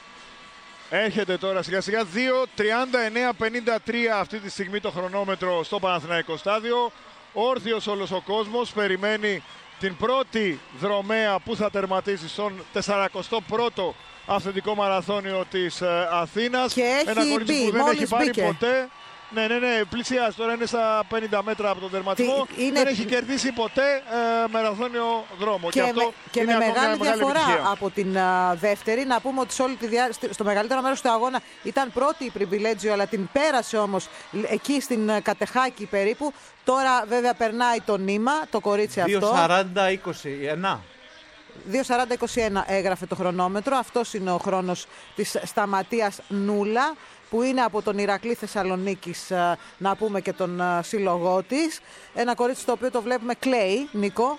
Έρχεται τώρα σιγά σιγά. Δύο τριάντα εννέα πενήντα τρία αυτή τη στιγμή το χρονόμετρο στο Παναθηναϊκό στάδιο. Όρθιος όλος ο κόσμος περιμένει την πρώτη δρομέα που θα τερματίσει στον τεσσαρακοστό πρώτο αυθεντικό μαραθώνιο της ε, Αθήνας.
Και έχει
ένα κορίτσι
μπει,
που δεν έχει πάρει
μπήκε.
ποτέ. Ναι, ναι, ναι, πλησιάζει τώρα, είναι στα πενήντα μέτρα από τον τερματισμό.
Είναι...
Δεν έχει κερδίσει ποτέ ε, μαραθώνιο δρόμο.
Και,
και αυτό
με, και
είναι
με μεγάλη
μια
διαφορά
επιτυχία.
από την α, δεύτερη. Να πούμε ότι σε όλη τη διά... στο μεγαλύτερο μέρος του αγώνα ήταν πρώτη η Privilegio, αλλά την πέρασε όμως εκεί στην Κατεχάκη περίπου. Τώρα βέβαια περνάει το νήμα, το κορίτσι αυτό.
δύο σαράντα είκοσι ένα.
δύο σαράντα είκοσι ένα έγραφε το χρονόμετρο. Αυτός είναι ο χρόνος της Σταματίας Νούλα, που είναι από τον Ηρακλή Θεσσαλονίκης, να πούμε και τον σύλλογό της. Ένα κορίτσι το οποίο το βλέπουμε κλαίει, Νίκο.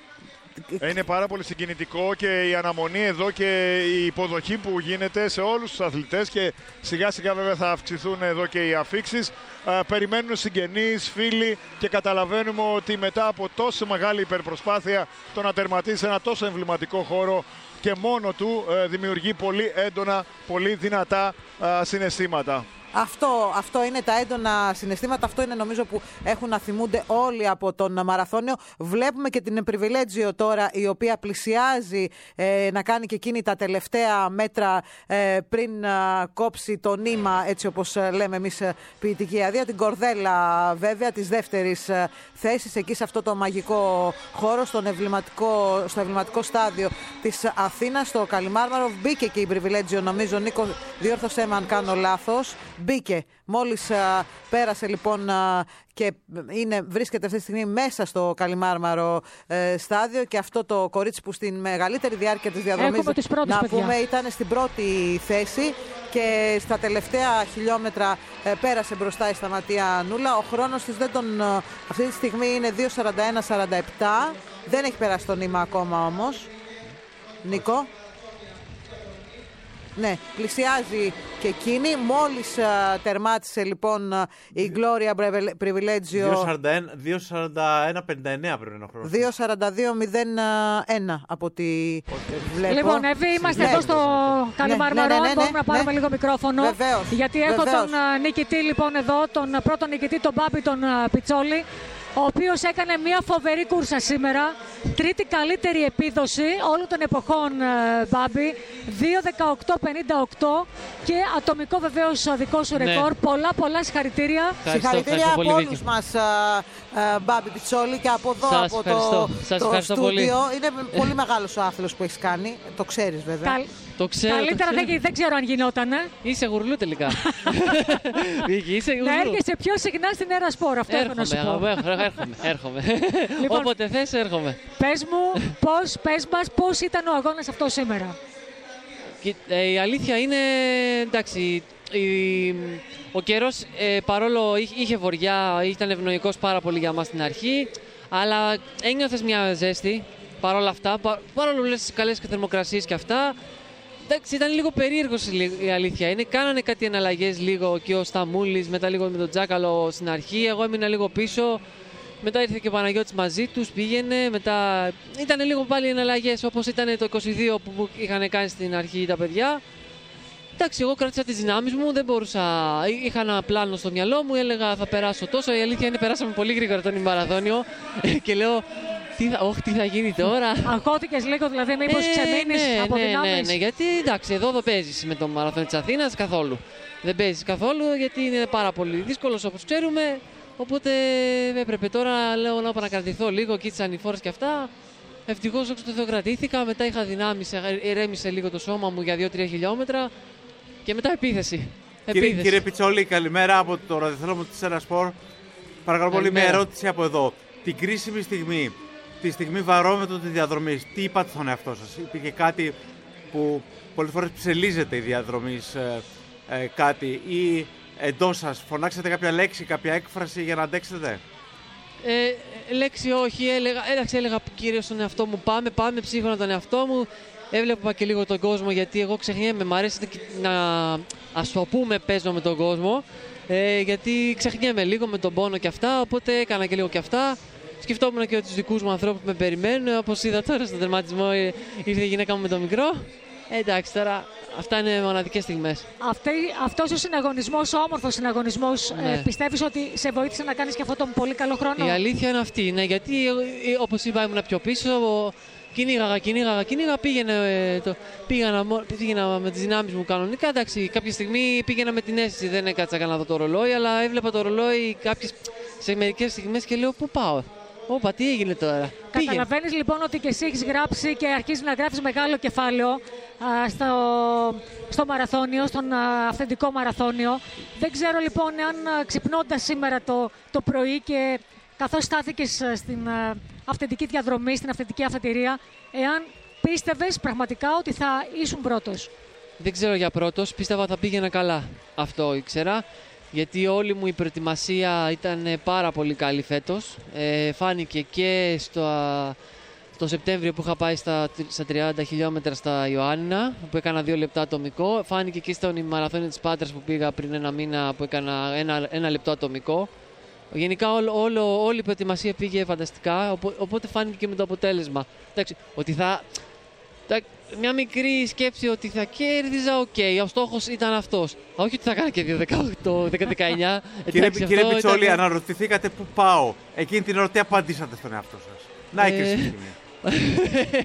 Είναι πάρα πολύ συγκινητικό και η αναμονή εδώ και η υποδοχή που γίνεται σε όλους τους αθλητές και σιγά σιγά βέβαια θα αυξηθούν εδώ και οι αφίξεις. Περιμένουν συγγενείς, φίλοι και καταλαβαίνουμε ότι μετά από τόσο μεγάλη υπερπροσπάθεια το να τερματίσει ένα τόσο εμβληματικό χώρο και μόνο του ε, δημιουργεί πολύ έντονα, πολύ δυνατά ε, συναισθήματα.
Αυτό, αυτό είναι τα έντονα συναισθήματα, αυτό είναι νομίζω που έχουν να θυμούνται όλοι από τον μαραθώνιο. Βλέπουμε και την Privilegio τώρα, η οποία πλησιάζει ε, να κάνει και εκείνη τα τελευταία μέτρα ε, πριν ε, κόψει το νήμα, έτσι όπως ε, λέμε εμείς ε, ποιητική αδεία. Την κορδέλα βέβαια της δεύτερης ε, θέσης εκεί σε αυτό το μαγικό χώρο, στον εμβληματικό, στο εμβληματικό στάδιο της Αθήνας, στο Καλιμάρμαρο. Μπήκε και η Privilegio, νομίζω, Νίκο, διόρθωσέ με αν κάνω λάθος. Μπήκε. Μόλις α, πέρασε λοιπόν α, και είναι, βρίσκεται αυτή τη στιγμή μέσα στο Καλιμάρμαρο ε, στάδιο, και αυτό το κορίτσι που στην μεγαλύτερη διάρκεια της διαδρομής, να
παιδιά.
πούμε, ήταν στην πρώτη θέση και στα τελευταία χιλιόμετρα ε, πέρασε μπροστά η Σταματία Νούλα. Ο χρόνος της δεν τον, α, αυτή τη στιγμή είναι δύο σαράντα ένα σαράντα επτά. Δεν έχει περάσει το νήμα ακόμα όμως. Νίκο. Ναι, πλησιάζει και εκείνη. Μόλις uh, τερμάτισε λοιπόν uh, η Gloria Privilegio.
δύο σαράντα ένα πενήντα εννέα πρέπει να είναι ο χρόνος.
δύο σαράντα δύο μηδέν ένα από ό,τι βλέπω.
Λοιπόν, Εύη, είμαστε
ναι.
εδώ στο Καλιμάρμαρο.
Ναι, ναι, ναι, ναι,
μπορούμε να πάρουμε
ναι.
λίγο μικρόφωνο.
Βεβαίως.
Γιατί έχω
Βεβαίως.
τον uh, νικητή λοιπόν εδώ, τον πρώτο νικητή, τον Μπάμπη, τον uh, Πιτσόλη, ο οποίος έκανε μια φοβερή κούρσα σήμερα. Τρίτη καλύτερη επίδοση όλων των εποχών, Μπάμπη. δύο δεκαοκτώ πενήντα οκτώ και ατομικό βεβαίως δικό σου ρεκόρ. Ναι. Πολλά, πολλά συγχαρητήρια.
Συγχαρητήρια από όλους μας, Μπάμπη Πιτσόλη, και από εδώ,
Σας
από
το,
το στούντιο. Πολύ. Είναι πολύ μεγάλος ο άθλος που έχεις κάνει. Το ξέρεις βέβαια. Καλ...
Το ξέρω,
Καλύτερα
το ξέρω.
Δεν, δεν ξέρω αν γινότανε.
Είσαι γουρλού τελικά. Είσαι γουρλού.
Να έρχεσαι πιο συχνά στην Έρα Σπορ, αυτό έχω να σου πω.
Έρχομαι, έρχομαι. Λοιπόν, όποτε θες έρχομαι.
Πες μου, πώς, πες μας, πώς ήταν ο αγώνας αυτό σήμερα.
Η αλήθεια είναι, εντάξει, η, ο καιρός ε, παρόλο είχε βορειά, ήταν ευνοϊκός πάρα πολύ για μας στην αρχή, αλλά ένιωθες μια ζέστη παρόλα αυτά, πα, παρόλο που λες καλές θερμοκρασίες και αυτά. Εντάξει, ήταν λίγο περίεργος η αλήθεια είναι. Κάνανε κάτι εναλλαγές λίγο και ο Σταμούλης, μετά λίγο με τον Τζάκαλο στην αρχή. Εγώ έμεινα λίγο πίσω. Μετά ήρθε και ο Παναγιώτης μαζί τους, πήγαινε. Μετά ήταν λίγο πάλι εναλλαγές όπως ήταν το είκοσι δύο που είχαν κάνει στην αρχή τα παιδιά. Εντάξει, εγώ κράτησα τις δυνάμεις μου, δεν μπορούσα. Είχα ένα πλάνο στο μυαλό μου, έλεγα θα περάσω τόσο. Η αλήθεια είναι περάσαμε πολύ γρήγορα τον ημαραθώνιο και λέω. Τι θα, όχι, τι θα γίνει τώρα.
Αγχώθηκες λίγο, δηλαδή, μήπως ε, ξεμείνεις
ναι,
από
ναι,
δυνάμεις.
Ναι, ναι, γιατί εντάξει, εδώ δεν παίζεις με το μαραθώνιο της Αθήνας καθόλου. Δεν παίζεις καθόλου γιατί είναι πάρα πολύ δύσκολος όπως ξέρουμε. Οπότε έπρεπε τώρα λέω, να παρακρατηθώ λίγο, κοίτσα ανηφόρες και αυτά. Ευτυχώς όχι το Θεό κρατήθηκα. Μετά είχα δυνάμεις, ηρέμησε λίγο το σώμα μου για δύο τρία χιλιόμετρα. Και μετά επίθεση.
Κύριε,
επίθεση.
κύριε Πιτσόλη, καλημέρα από το ραδιόφωνο της Έρα Σπορ. Παρακαλώ πολύ, μια ερώτηση από εδώ. Την κρίσιμη στιγμή, τη στιγμή βαρόμετρο της διαδρομής, τι είπατε στον εαυτό σας? Υπήρχε κάτι που πολλές φορές ψελίζεται η διαδρομής, ε, ε, κάτι, ή εντός σας φωνάξατε κάποια λέξη, κάποια έκφραση για να αντέξετε?
Ε, λέξη όχι, έλεγα, έλεγα, έλεγα κύριε στον εαυτό μου, πάμε, πάμε, ψύχωνα τον εαυτό μου. Έβλεπα και λίγο τον κόσμο γιατί εγώ ξεχνιέμαι, μου αρέσει να, ας το πούμε, παίζω με τον κόσμο. Ε, γιατί ξεχνιέμαι λίγο με τον πόνο και αυτά, οπότε έκανα και λίγο και αυτά. Σκεφτόμουν και τους δικούς μου ανθρώπους που με περιμένουν, όπως είδα τώρα στον τερματισμό ήρθε η γυναίκα μου με το μικρό. Ε, εντάξει, τώρα αυτά είναι μοναδικές στιγμές. Αυτή,
αυτός ο συναγωνισμός, ο όμορφος συναγωνισμός, ναι. ε, πιστεύεις ότι σε βοήθησε να κάνεις και αυτόν τον πολύ καλό χρόνο?
Η αλήθεια είναι αυτή, ναι, γιατί όπως είπα ήμουν πιο πίσω, κυνήγαγα, κυνήγαγα, κυνήγαγα, πήγαινε, το, πήγαινα, πήγαινα με τις δυνάμεις μου κανονικά. Εντάξει, κάποια στιγμή πήγαινα με την αίσθηση, δεν έκατσα να δω το ρολόι, αλλά έβλεπα το ρολόι κάποιες, σε μερικές στιγμές και λέω πού πάω. Όπα, τι έγινε τώρα.
Καταλαβαίνεις λοιπόν ότι και εσύ έχεις γράψει και αρχίζεις να γράφεις μεγάλο κεφάλαιο α, στο, στο μαραθώνιο, στον α, αυθεντικό μαραθώνιο. Δεν ξέρω λοιπόν αν ξυπνώντας σήμερα το, το πρωί και καθώς στάθηκες στην α, αυθεντική διαδρομή, στην αυθεντική αφετηρία, εάν πίστευες πραγματικά ότι θα ήσουν πρώτος?
Δεν ξέρω για πρώτος, πίστευα θα πήγαινα καλά. Αυτό ήξερα. Γιατί όλη μου η προετοιμασία ήταν πάρα πολύ καλή φέτος. Ε, φάνηκε και στο, στο Σεπτέμβριο που είχα πάει στα, στα τριάντα χιλιόμετρα στα Ιωάννινα, που έκανα δύο λεπτά ατομικό. Φάνηκε και στον μαραθώνιο της Πάτρας που πήγα πριν ένα μήνα, που έκανα ένα, ένα λεπτό ατομικό. Γενικά όλο, όλο, όλη η προετοιμασία πήγε φανταστικά, οπότε φάνηκε και με το αποτέλεσμα. Εντάξει, ότι θα... Μια μικρή σκέψη ότι θα κέρδιζα, οκ, okay, ο στόχος ήταν αυτός. Όχι ότι θα κάνω και δύο δεκαοκτώ δεκαεννιά.
Κύριε, κύριε Πιτσόλη, ήταν... αναρωτηθήκατε πού πάω. Εκείνη την ώρα τι απαντήσατε στον εαυτό σας? Να η κρίσιμη στιγμή.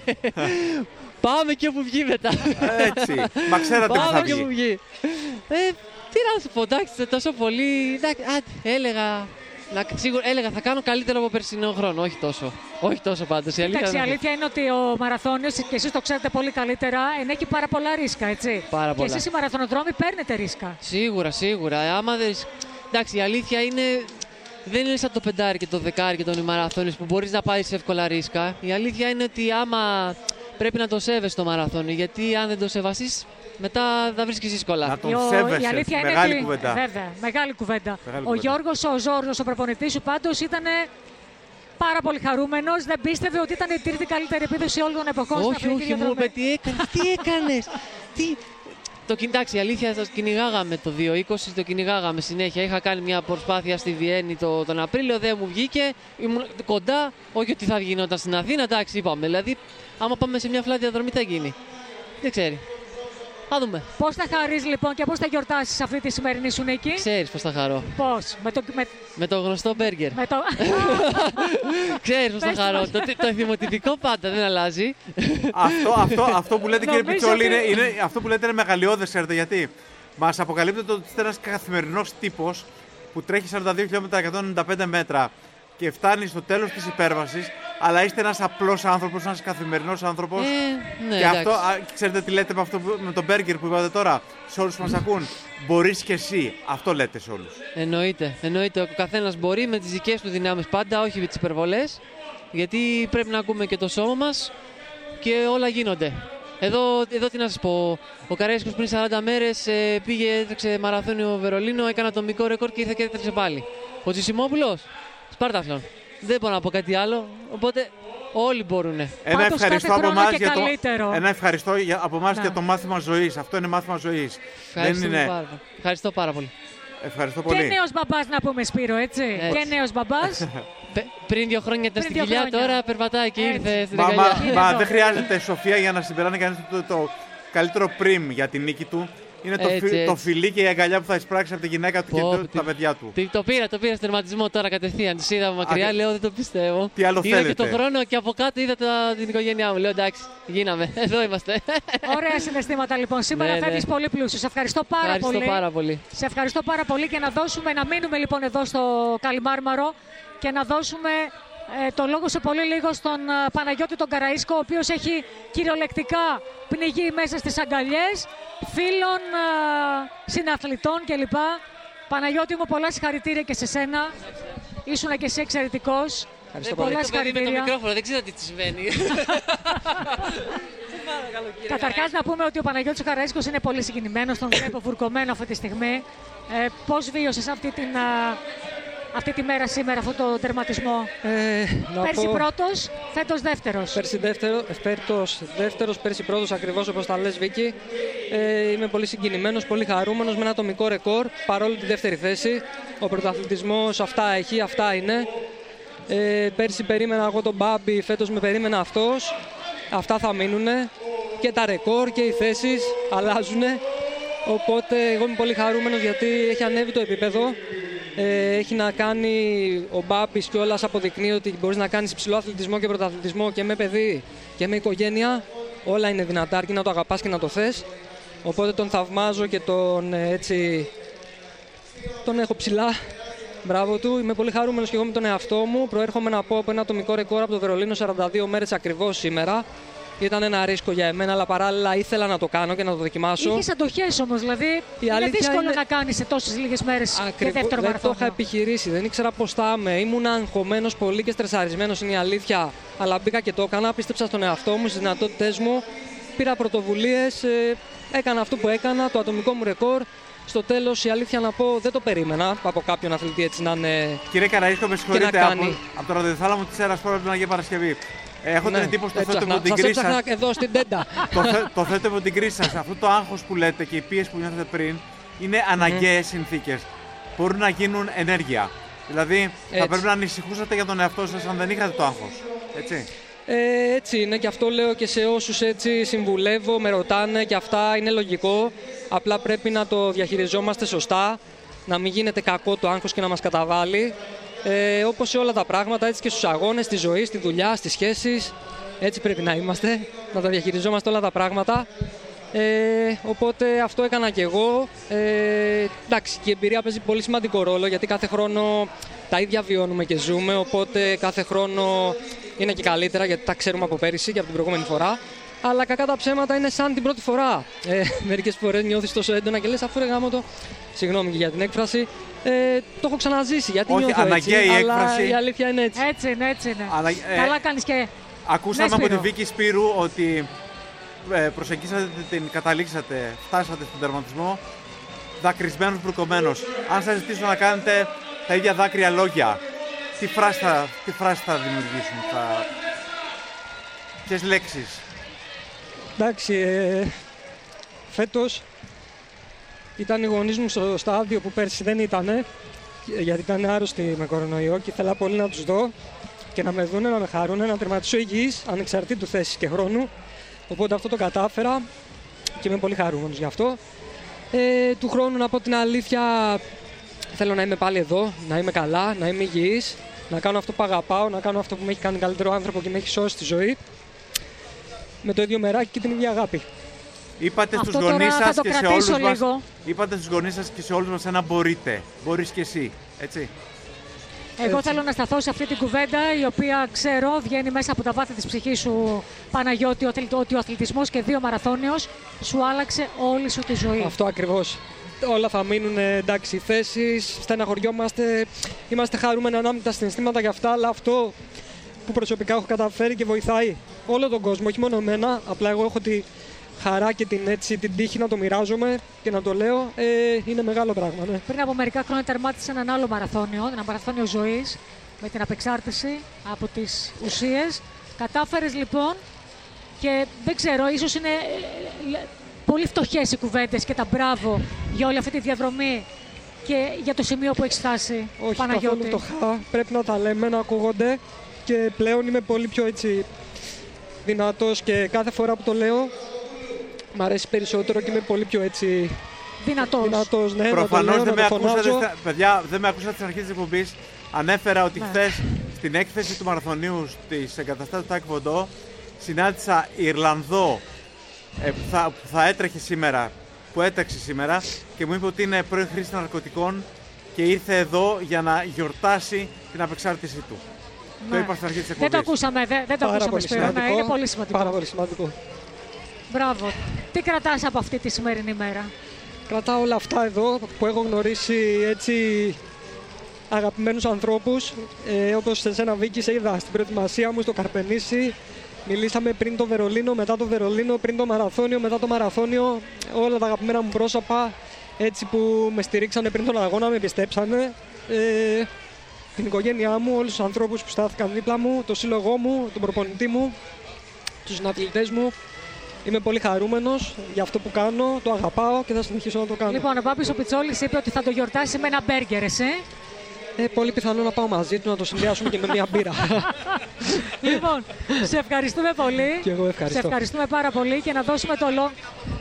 Πάμε και όπου βγει μετά.
Έτσι. Μα ξέρατε που θα βγει.
Όπου βγει. Ε, τι να σου πω, εντάξει, τόσο πολύ. Εντάξει, α, έλεγα. Να, σίγουρα έλεγα θα κάνω καλύτερο από περσινό χρόνο, όχι τόσο. Όχι τόσο πάντως. Η αλήθεια,
εντάξει, η αλήθεια είναι ότι ο μαραθώνιος, και εσείς το ξέρετε πολύ καλύτερα, ενέχει πάρα πολλά ρίσκα, έτσι.
Πάρα πολλά.
Και εσείς οι μαραθωνοδρόμοι παίρνετε ρίσκα.
Σίγουρα, σίγουρα. Άμα δεν... Εντάξει, η αλήθεια είναι. Δεν είναι σαν το πεντάρι και το δεκάρι και τον ημαραθώνιος που μπορείς να πάρεις εύκολα ρίσκα. Η αλήθεια είναι ότι άμα πρέπει να το σέβεσαι το μαραθώνιο, γιατί αν δεν το σεβαστείς, μετά θα βρίσκεις δύσκολα.
Να τον σέβεσαι. Η αλήθεια μεγάλη είναι ότι... κουβέντα.
Βέβαια, μεγάλη κουβέντα.
Μεγάλη
ο
κουβέντα.
Γιώργος ο Ζόρζος, ο προπονητής σου, πάντως ήταν πάρα πολύ χαρούμενος. Δεν πίστευε ότι ήταν η τρίτη καλύτερη επίδοση όλων των εποχών.
Όχι, όχι, μου είπε τι έκανες, τι έκανες, τι... Το κοιτάξει, η αλήθεια, το κυνηγάγαμε το δύο είκοσι, το κυνηγάγαμε συνέχεια. Είχα κάνει μια προσπάθεια στη Βιέννη το, τον Απρίλιο, δεν μου βγήκε. Ήμουν κοντά, όχι ότι θα γινόταν στην Αθήνα, εντάξει, είπαμε. Δηλαδή, άμα πάμε σε μια φλάτη διαδρομή, θα γίνει. Δεν ξέρει. Θα δούμε.
Πώς θα χαρείς λοιπόν και πώς θα γιορτάσεις αυτή τη σημερινή σου νίκη?
Ξέρεις πώς θα χαρώ.
Πώς? Με το, με...
με το γνωστό μπέργκερ.
Με το...
Ξέρεις πώς θα χαρώ. το, το εθιμοτυπικό πάντα δεν αλλάζει.
αυτό, αυτό, αυτό που λέτε, κύριε Πιτσόλη,
ότι...
είναι, είναι, αυτό που λέτε είναι μεγαλειώδες, ξέρετε γιατί. Μας αποκαλύπτεται ότι είστε ένας καθημερινός τύπος που τρέχει σαράντα δύο χιλιόμετρα εκατόν ενενήντα πέντε μέτρα και φτάνει στο τέλος της υπέρβασης, αλλά είστε ένας απλός άνθρωπος, ένας καθημερινός άνθρωπος.
Ε, ναι,
και
εντάξει.
αυτό, α, ξέρετε τι λέτε με, αυτό, με τον μπέργκερ που είπατε τώρα, σε όλους που μας ακούν. Μπορείς και εσύ. Αυτό λέτε σε όλους.
Εννοείται. Εννοείται. Ο καθένας μπορεί με τις δικές του δυνάμεις πάντα, όχι με τις υπερβολές. Γιατί πρέπει να ακούμε και το σώμα μας και όλα γίνονται. Εδώ, εδώ τι να σας πω. Ο Καραϊσκός πριν σαράντα μέρες ε, πήγε, έτρεξε μαραθώνιο Βερολίνο, έκανε ατομικό ρεκόρ και ήρθε και έτρεξε πάλι. Ο Τζισιμόπουλος, Σπάρταθλον. Δεν μπορώ να πω κάτι άλλο. Οπότε όλοι μπορούν.
Ένα ευχαριστώ από εμάς για,
το...
Ένα ευχαριστώ για, από εμάς για το μάθημα ζωής. Αυτό είναι μάθημα ζωής. Δεν είναι...
πάρα... Ευχαριστώ πάρα πολύ.
Ευχαριστώ πολύ.
Και νέος μπαμπάς να πούμε, Σπύρο, έτσι. έτσι. Και νέος μπαμπάς.
Πριν δύο χρόνια ήταν στην κοιλιά, τώρα περπατάει και ήρθε στην
μα,
αγκαλιά.
Μα, μα δεν χρειάζεται, Σοφία, για να συμπεράνει κανείς το, το, το καλύτερο πριμ για την νίκη του. Είναι το,
έτσι,
φι,
έτσι.
το φιλί και η αγκαλιά που θα εισπράξει από τη γυναίκα του Πω, και το, τι, τα παιδιά του.
Τι, το πήρα, το πήρα στον τερματισμό τώρα κατευθείαν. Τους είδα μακριά, Α, λέω δεν το πιστεύω.
Τι άλλο
είδα
θέλετε.
Και τον χρόνο και από κάτω είδα τα, την οικογένειά μου. Λέω εντάξει, γίναμε. Εδώ είμαστε.
Ωραία συναισθήματα λοιπόν. Σήμερα
ναι,
φεύγεις ναι. πολύ πλούσιο. Σε ευχαριστώ πάρα
ευχαριστώ
πολύ.
πάρα πολύ.
Σε ευχαριστώ πάρα πολύ και να δώσουμε, να μείνουμε λοιπόν εδώ στο Καλιμάρμαρο και να δώσουμε ε, το λόγο σε πολύ λίγο στον ε, Παναγιώτη τον Καραΐσκο, ο οποίος έχει κυριολεκτικά πνιγεί μέσα στις αγκαλιές φίλων, ε, συναθλητών κλπ. Παναγιώτη μου, πολλά συγχαρητήρια και σε σένα. Ήσουν και εσύ εξαιρετικός.
Ευχαριστώ πολύ. Πολλά συγχαρητήρια. Με το μικρόφωνο, δεν ξέρω τι της συμβαίνει.
Καταρχάς να πούμε ότι ο Παναγιώτης ο Καραΐσκος είναι πολύ συγκινημένος, τον βλέπω βουρκωμένο αυτή τη στιγμή. Ε, πώς βίωσες αυτή, την, α, αυτή τη μέρα σήμερα, αυτό το τερματισμό?
Ε,
πέρσι
πω...
πρώτος, φέτος δεύτερος.
Πέρσι δεύτερο, φέτος δεύτερος, πέρσι πρώτος, ακριβώς όπως τα λες, Βίκη. Ε, είμαι πολύ συγκινημένος, πολύ χαρούμενος με ένα ατομικό ρεκόρ, παρόλο τη δεύτερη θέση. Ο πρωταθλητισμός αυτά έχει, αυτά είναι. Ε, πέρσι περίμενα εγώ τον Μπάμπη, φέτος με περίμενα αυτός. Αυτά θα μείνουν και τα ρεκόρ και οι θέσεις αλλάζουν. Οπότε εγώ είμαι πολύ χαρούμενος γιατί έχει ανέβει το επίπεδο. Ε, έχει να κάνει ο Μπάμπης κιόλας, αποδεικνύει ότι μπορείς να κάνεις υψηλό αθλητισμό και πρωταθλητισμό και με παιδί και με οικογένεια. Όλα είναι δυνατά, αρκεί να το αγαπάς και να το θες. Οπότε τον θαυμάζω και τον έτσι τον έχω ψηλά. Μπράβο του. Είμαι πολύ χαρούμενος και εγώ με τον εαυτό μου. Προέρχομαι να πω από ένα ατομικό ρεκόρ από το Βερολίνο σαράντα δύο μέρες ακριβώς σήμερα. Ήταν ένα ρίσκο για εμένα, αλλά παράλληλα ήθελα να το κάνω και να το δοκιμάσω.
Είχες αντοχές όμως, δηλαδή είναι δύσκολο είναι... να κάνεις σε τόσες λίγες μέρες και δεύτερο μαραθώνιο.
Δεν το είχα επιχειρήσει, δεν ήξερα πώς θα είμαι. Ήμουν αγχωμένος πολύ και στρεσαρισμένος, είναι η αλήθεια. Αλλά μπήκα και το έκανα, πίστεψα στον εαυτό μου, στις δυνατότητές μου. Πήρα πρωτοβουλίες, ε, έκανα αυτό που έκανα, το ατομικό μου ρεκόρ. Στο τέλος, η αλήθεια να πω, δεν το περίμενα από κάποιον αθλητή έτσι να είναι.
Κύριε Καραΐσκο, με συγχωρείτε, από, από το ραδιοθάλαμο της Έρας την Αγία Παρασκευή. Έχω ναι, την εντύπωση ότι το θέτω με την κρίση σας.
Εδώ στην τέντα.
το, θε, το θέτω με την κρίση σας. Αυτό το άγχος που λέτε και η πίεση που νιώθετε πριν είναι αναγκαίες mm. συνθήκες. Μπορούν να γίνουν ενέργεια. Δηλαδή, έτσι. Θα πρέπει να ανησυχούσατε για τον εαυτό σας αν δεν είχατε το άγχος. Έτσι.
Ε, έτσι είναι και αυτό λέω και σε όσους έτσι συμβουλεύω, με ρωτάνε και αυτά είναι λογικό. Απλά πρέπει να το διαχειριζόμαστε σωστά, να μην γίνεται κακό το άγχος και να μας καταβάλει. Ε, όπως σε όλα τα πράγματα, έτσι και στους αγώνες, στη ζωή, στη δουλειά, στις σχέσεις. Έτσι πρέπει να είμαστε, να τα διαχειριζόμαστε όλα τα πράγματα. Ε, οπότε αυτό έκανα και εγώ. Ε, εντάξει, και η εμπειρία παίζει πολύ σημαντικό ρόλο γιατί κάθε χρόνο τα ίδια βιώνουμε και ζούμε. Οπότε κάθε χρόνο είναι και καλύτερα γιατί τα ξέρουμε από πέρυσι και από την προηγούμενη φορά. Αλλά κακά τα ψέματα είναι σαν την πρώτη φορά. Ε, μερικές φορές νιώθεις τόσο έντονα και λες αφού ρε γάμο το. Συγγνώμη για την έκφραση. Ε, το έχω ξαναζήσει γιατί
όχι,
νιώθω έτσι.
Η
αλλά
έκφραση...
η αλήθεια είναι έτσι.
Έτσι είναι, έτσι είναι.
Αλλά, ε,
καλά κάνεις και.
Ακούσαμε
ναι,
από τη Βίκη Σπύρου ότι ε, προσεγγίσατε την, καταλήξατε, φτάσατε στον τερματισμό δακρυσμένος, βρουκωμένος. Αν σας ζητήσω να κάνετε τα ίδια δάκρυα λόγια, τι φράση θα, τι φράση θα δημιουργήσουν, θα... ποιες λέξεις?
Εντάξει, ε, φέτος ήταν οι γονείς μου στο στάδιο που πέρσι δεν ήτανε, γιατί ήταν άρρωστοι με κορονοϊό και ήθελα πολύ να τους δω και να με δούνε, να με χαρούνε, να τερματίσω υγιής, ανεξαρτήτου θέσης και χρόνου. Οπότε αυτό το κατάφερα. και είμαι πολύ χαρούμενος γι' αυτό. Ε, του χρόνου, να πω την αλήθεια, θέλω να είμαι πάλι εδώ, να είμαι καλά, να είμαι υγιής, να κάνω αυτό που αγαπάω, να κάνω αυτό που με έχει κάνει καλύτερο άνθρωπο και με έχει σώσει τη ζωή. Με το ίδιο μεράκι και την ίδια αγάπη.
Είπατε στους γονείς σας και σε όλους μας, είπατε στους γονείς σας και σε όλους μας ένα μπορείτε. Μπορείς και εσύ, έτσι.
Εγώ έτσι θέλω να σταθώ σε αυτή την κουβέντα, η οποία ξέρω βγαίνει μέσα από τα βάθη της ψυχής σου, Παναγιώτη, ότι ο αθλητισμός και δύο μαραθώνιος σου άλλαξε όλη σου τη ζωή.
Αυτό ακριβώς. Όλα θα μείνουν εντάξει θέσεις, στεναχωριόμαστε, είμαστε χαρούμενοι ανάμεικτα συναισθήματα για αυτά, αλλά αυτό που προσωπικά έχω καταφέρει και βοηθάει όλο τον κόσμο, όχι μόνο εμένα, απλά εγώ έχω τη χαρά και την, έτσι, την τύχη να το μοιράζομαι και να το λέω, ε, είναι μεγάλο πράγμα. Ναι.
Πριν από μερικά χρόνια τερμάτισε έναν άλλο μαραθώνιο, ένα μαραθώνιο ζωής, με την απεξάρτηση από τις ουσίες. Κατάφερες λοιπόν και δεν ξέρω, ίσως είναι ε, πολύ φτωχές οι κουβέντες και τα μπράβο για όλη αυτή τη διαδρομή και για το σημείο που έχεις φτάσει,
όχι,
Παναγιώτη.
Όχι, καθόλου φτωχά, πρέπει να τα λέμε, να ακούγονται και πλέον είμαι πολύ πιο έτσι δυνατός και κάθε φορά που το λέω μ' αρέσει περισσότερο και είμαι πολύ πιο έτσι
δυνατός.
δυνατός ναι,
προφανώς
λέω,
δεν με ακούσατε, παιδιά, δεν με ακούσατε στην αρχή της εκπομπής. Ανέφερα ότι ναι. χθες στην έκθεση του μαραθωνίου στις εγκαταστάσεις του Τάκη Βοντό συνάντησα Ιρλανδό ε, που, θα, που θα έτρεχε σήμερα, που έτρεξε σήμερα και μου είπε ότι είναι πρώην χρήστη ναρκωτικών και ήρθε εδώ για να γιορτάσει την απεξάρτησή του. Ναι. Το είπα στην αρχή της εκπομπής.
Δεν το ακούσαμε, δεν, δεν το
Πάρα
ακούσαμε Σπύρο, ναι, είναι πολύ σημαντικό.
Πάρα πολύ σημαντικό.
Μπράβο. Τι κρατάς από αυτή τη σημερινή μέρα?
Κρατάω όλα αυτά εδώ που έχω γνωρίσει έτσι αγαπημένους ανθρώπους, ε, όπως εσένα Βίκη, σε είδα στην προετοιμασία μου στο Καρπενήσι. Μιλήσαμε πριν το Βερολίνο, μετά το Βερολίνο, πριν το μαραθώνιο, μετά το μαραθώνιο. Όλα τα αγαπημένα μου πρόσωπα έτσι που με στηρίξανε πριν τον αγώνα, με πιστέψανε. Ε, την οικογένειά μου, όλους τους ανθρώπους που στάθηκαν δίπλα μου, το σύλλογό μου, τον προπονητή μου, τους συναθλητές μου. Είμαι πολύ χαρούμενος για αυτό που κάνω, το αγαπάω και θα συνεχίσω να το κάνω.
Λοιπόν, ο Πάπης ο Πιτσόλης είπε ότι θα το γιορτάσει με ένα μπέργκερ, εσύ.
Ε, πολύ πιθανό να πάω μαζί του να το συνδυάσουμε και με μια μπύρα.
Λοιπόν, σε ευχαριστούμε πολύ.
Και εγώ ευχαριστώ.
Σε ευχαριστούμε πάρα πολύ και να δώσουμε το λόγο.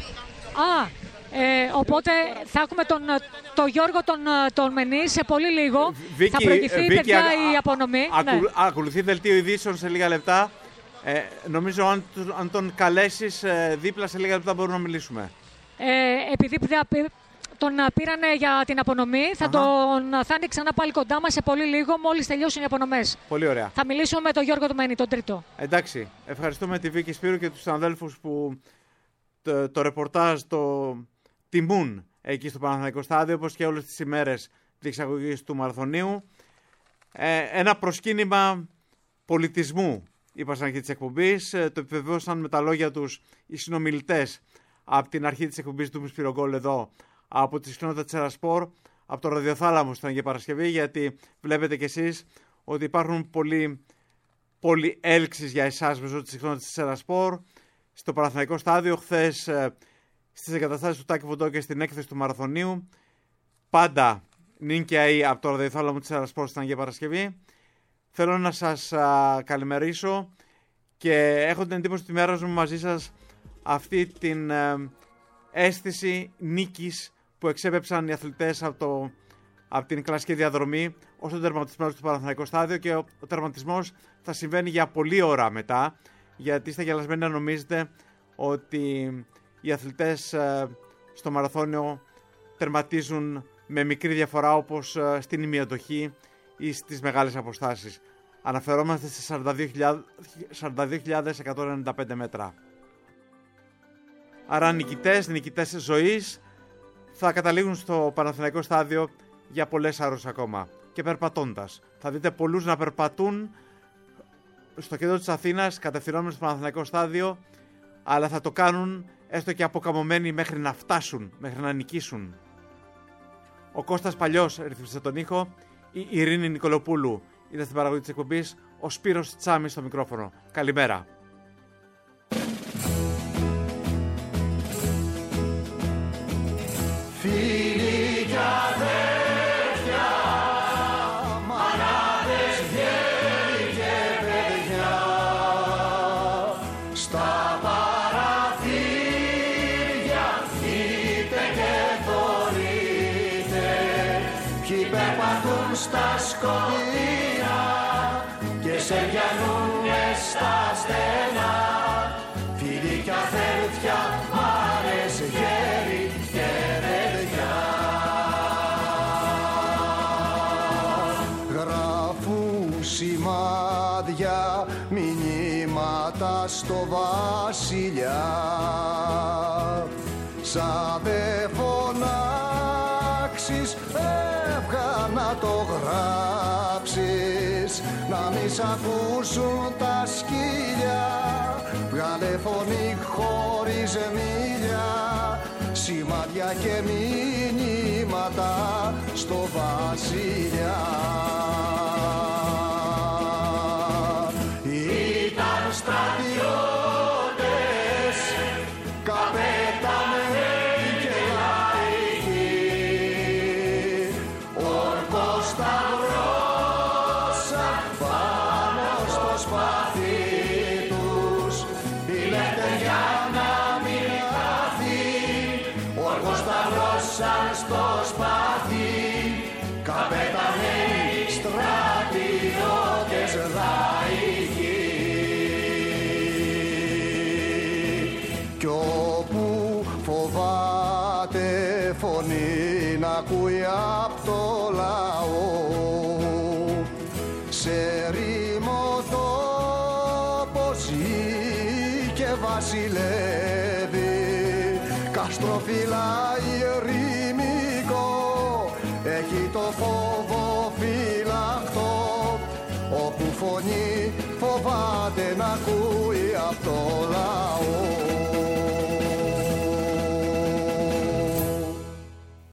Α, ε, οπότε θα έχουμε τον, τον Γιώργο τον, τον Μενή σε πολύ λίγο.
Βίκη,
θα προηγηθεί
Βίκη,
παιδιά
α,
η απονομή.
Ακου,
ναι.
Ακολουθεί δελτίο ειδήσεων σε λίγα λεπτά. Ε, νομίζω αν, αν τον καλέσεις ε, δίπλα σε λίγα λεπτά μπορούμε να μιλήσουμε.
Ε, επειδή τον πήρανε για την απονομή, θα, τον, θα είναι ξανά πάλι κοντά μας σε πολύ λίγο, μόλις τελειώσουν οι απονομές.
Πολύ ωραία.
Θα μιλήσουμε με τον Γιώργο Τομένη, τον τρίτο.
Εντάξει, ευχαριστούμε τη Βίκη Σπύρου και τους συναδέλφους που το, το ρεπορτάζ το τιμούν εκεί στο Παναθηναϊκό Στάδιο, όπως και όλες τις ημέρες διεξαγωγής του μαραθωνίου. Ε, ένα προσκύνημα πολιτισμού, είπα στην αρχή της εκπομπής, το επιβεβαίωσαν με τα λόγια τους οι συνομιλητές από την αρχή της εκπομπής του Σπυρογκόλ εδώ, από τη συχνότητα της Ερασπορ, από το ραδιοθάλαμο στην Αγία Παρασκευή, γιατί βλέπετε κι εσείς ότι υπάρχουν πολλοί, πολλοί έλξεις για εσάς μέσω της συχνότητας της Ερασπορ. Στο Παναθηναϊκό Στάδιο, χθες στις εγκαταστάσεις του Τάκη Βοντό και στην έκθεση του Μαραθωνίου, πάντα νίκαια από το ραδιοθάλαμο της Ερασπορ στην Αγία Παρασκευή. Θέλω να σας α, καλημερίσω και έχω την εντύπωση ότι μοιράζομαι μαζί σας αυτή την ε, αίσθηση νίκης που εξέπεψαν οι αθλητές από, το, από την κλασική διαδρομή ως τον τερματισμό του Παναθηναϊκό Στάδιο, και ο, ο τερματισμός θα συμβαίνει για πολλή ώρα μετά, γιατί είστε γελασμένοι να νομίζετε ότι οι αθλητές ε, στο μαραθώνιο τερματίζουν με μικρή διαφορά όπως ε, στην ημιαντοχή ή στις μεγάλες αποστάσεις. Αναφερόμαστε στις σαράντα δύο χιλιάδες εκατόν ενενήντα πέντε μέτρα. Άρα νικητές, νικητές ζωής θα καταλήγουν στο Παναθηναϊκό Στάδιο για πολλές ώρες ακόμα. Και περπατώντας. Θα δείτε πολλούς να περπατούν στο κέντρο της Αθήνας, κατευθυνόμενοι στο Παναθηναϊκό Στάδιο, αλλά θα το κάνουν έστω και αποκαμωμένοι μέχρι να φτάσουν, μέχρι να νικήσουν. Ο Κώστας Παλιός ρυθμίσε τον ήχο, η Ειρήνη Νικολοπούλου είναι στην παραγωγή της εκπομπής, ο Σπύρος Τσάμις στο μικρόφωνο. Καλημέρα.
Φίλοι κι αδέρφια, μανάδες, γέροι και παιδιά, στα παραθύρια στα σκοτεινά και σεριανούνε στα στενά. Φίλοι κι αδέρφια, μάρες, γέροι και παιδιά. Γράφουν σημάδια, μηνύματα στο βασιλιά. Σαν δε φωνάξεις, εύγα να το γράψεις, να μη σ' ακούσουν τα σκύλια. Βγάλε φωνή χωρίς μίλια, σημάδια και μηνύματα στο βασιλιά. Ήταν στρατιώτες, καπετάνοι και λαϊκοί, όρκος σταυρώσαν πάνω στο σπαθί τους. Η λευτεριά να μην χαθεί, όρκος σταυρώσαν στο σπαθί. Καπετάνοι, στρατιώτες, λαϊκοί. Κι όπου φοβάται φωνή να ακούει απ' το λαό, σε ρήμο τόπο ζει και βασιλεύει. Κάστρο φυλάει ερημικό, έχει το φόβο φυλαχτό. Όπου φωνή φοβάται να ακούει απ' το λαό.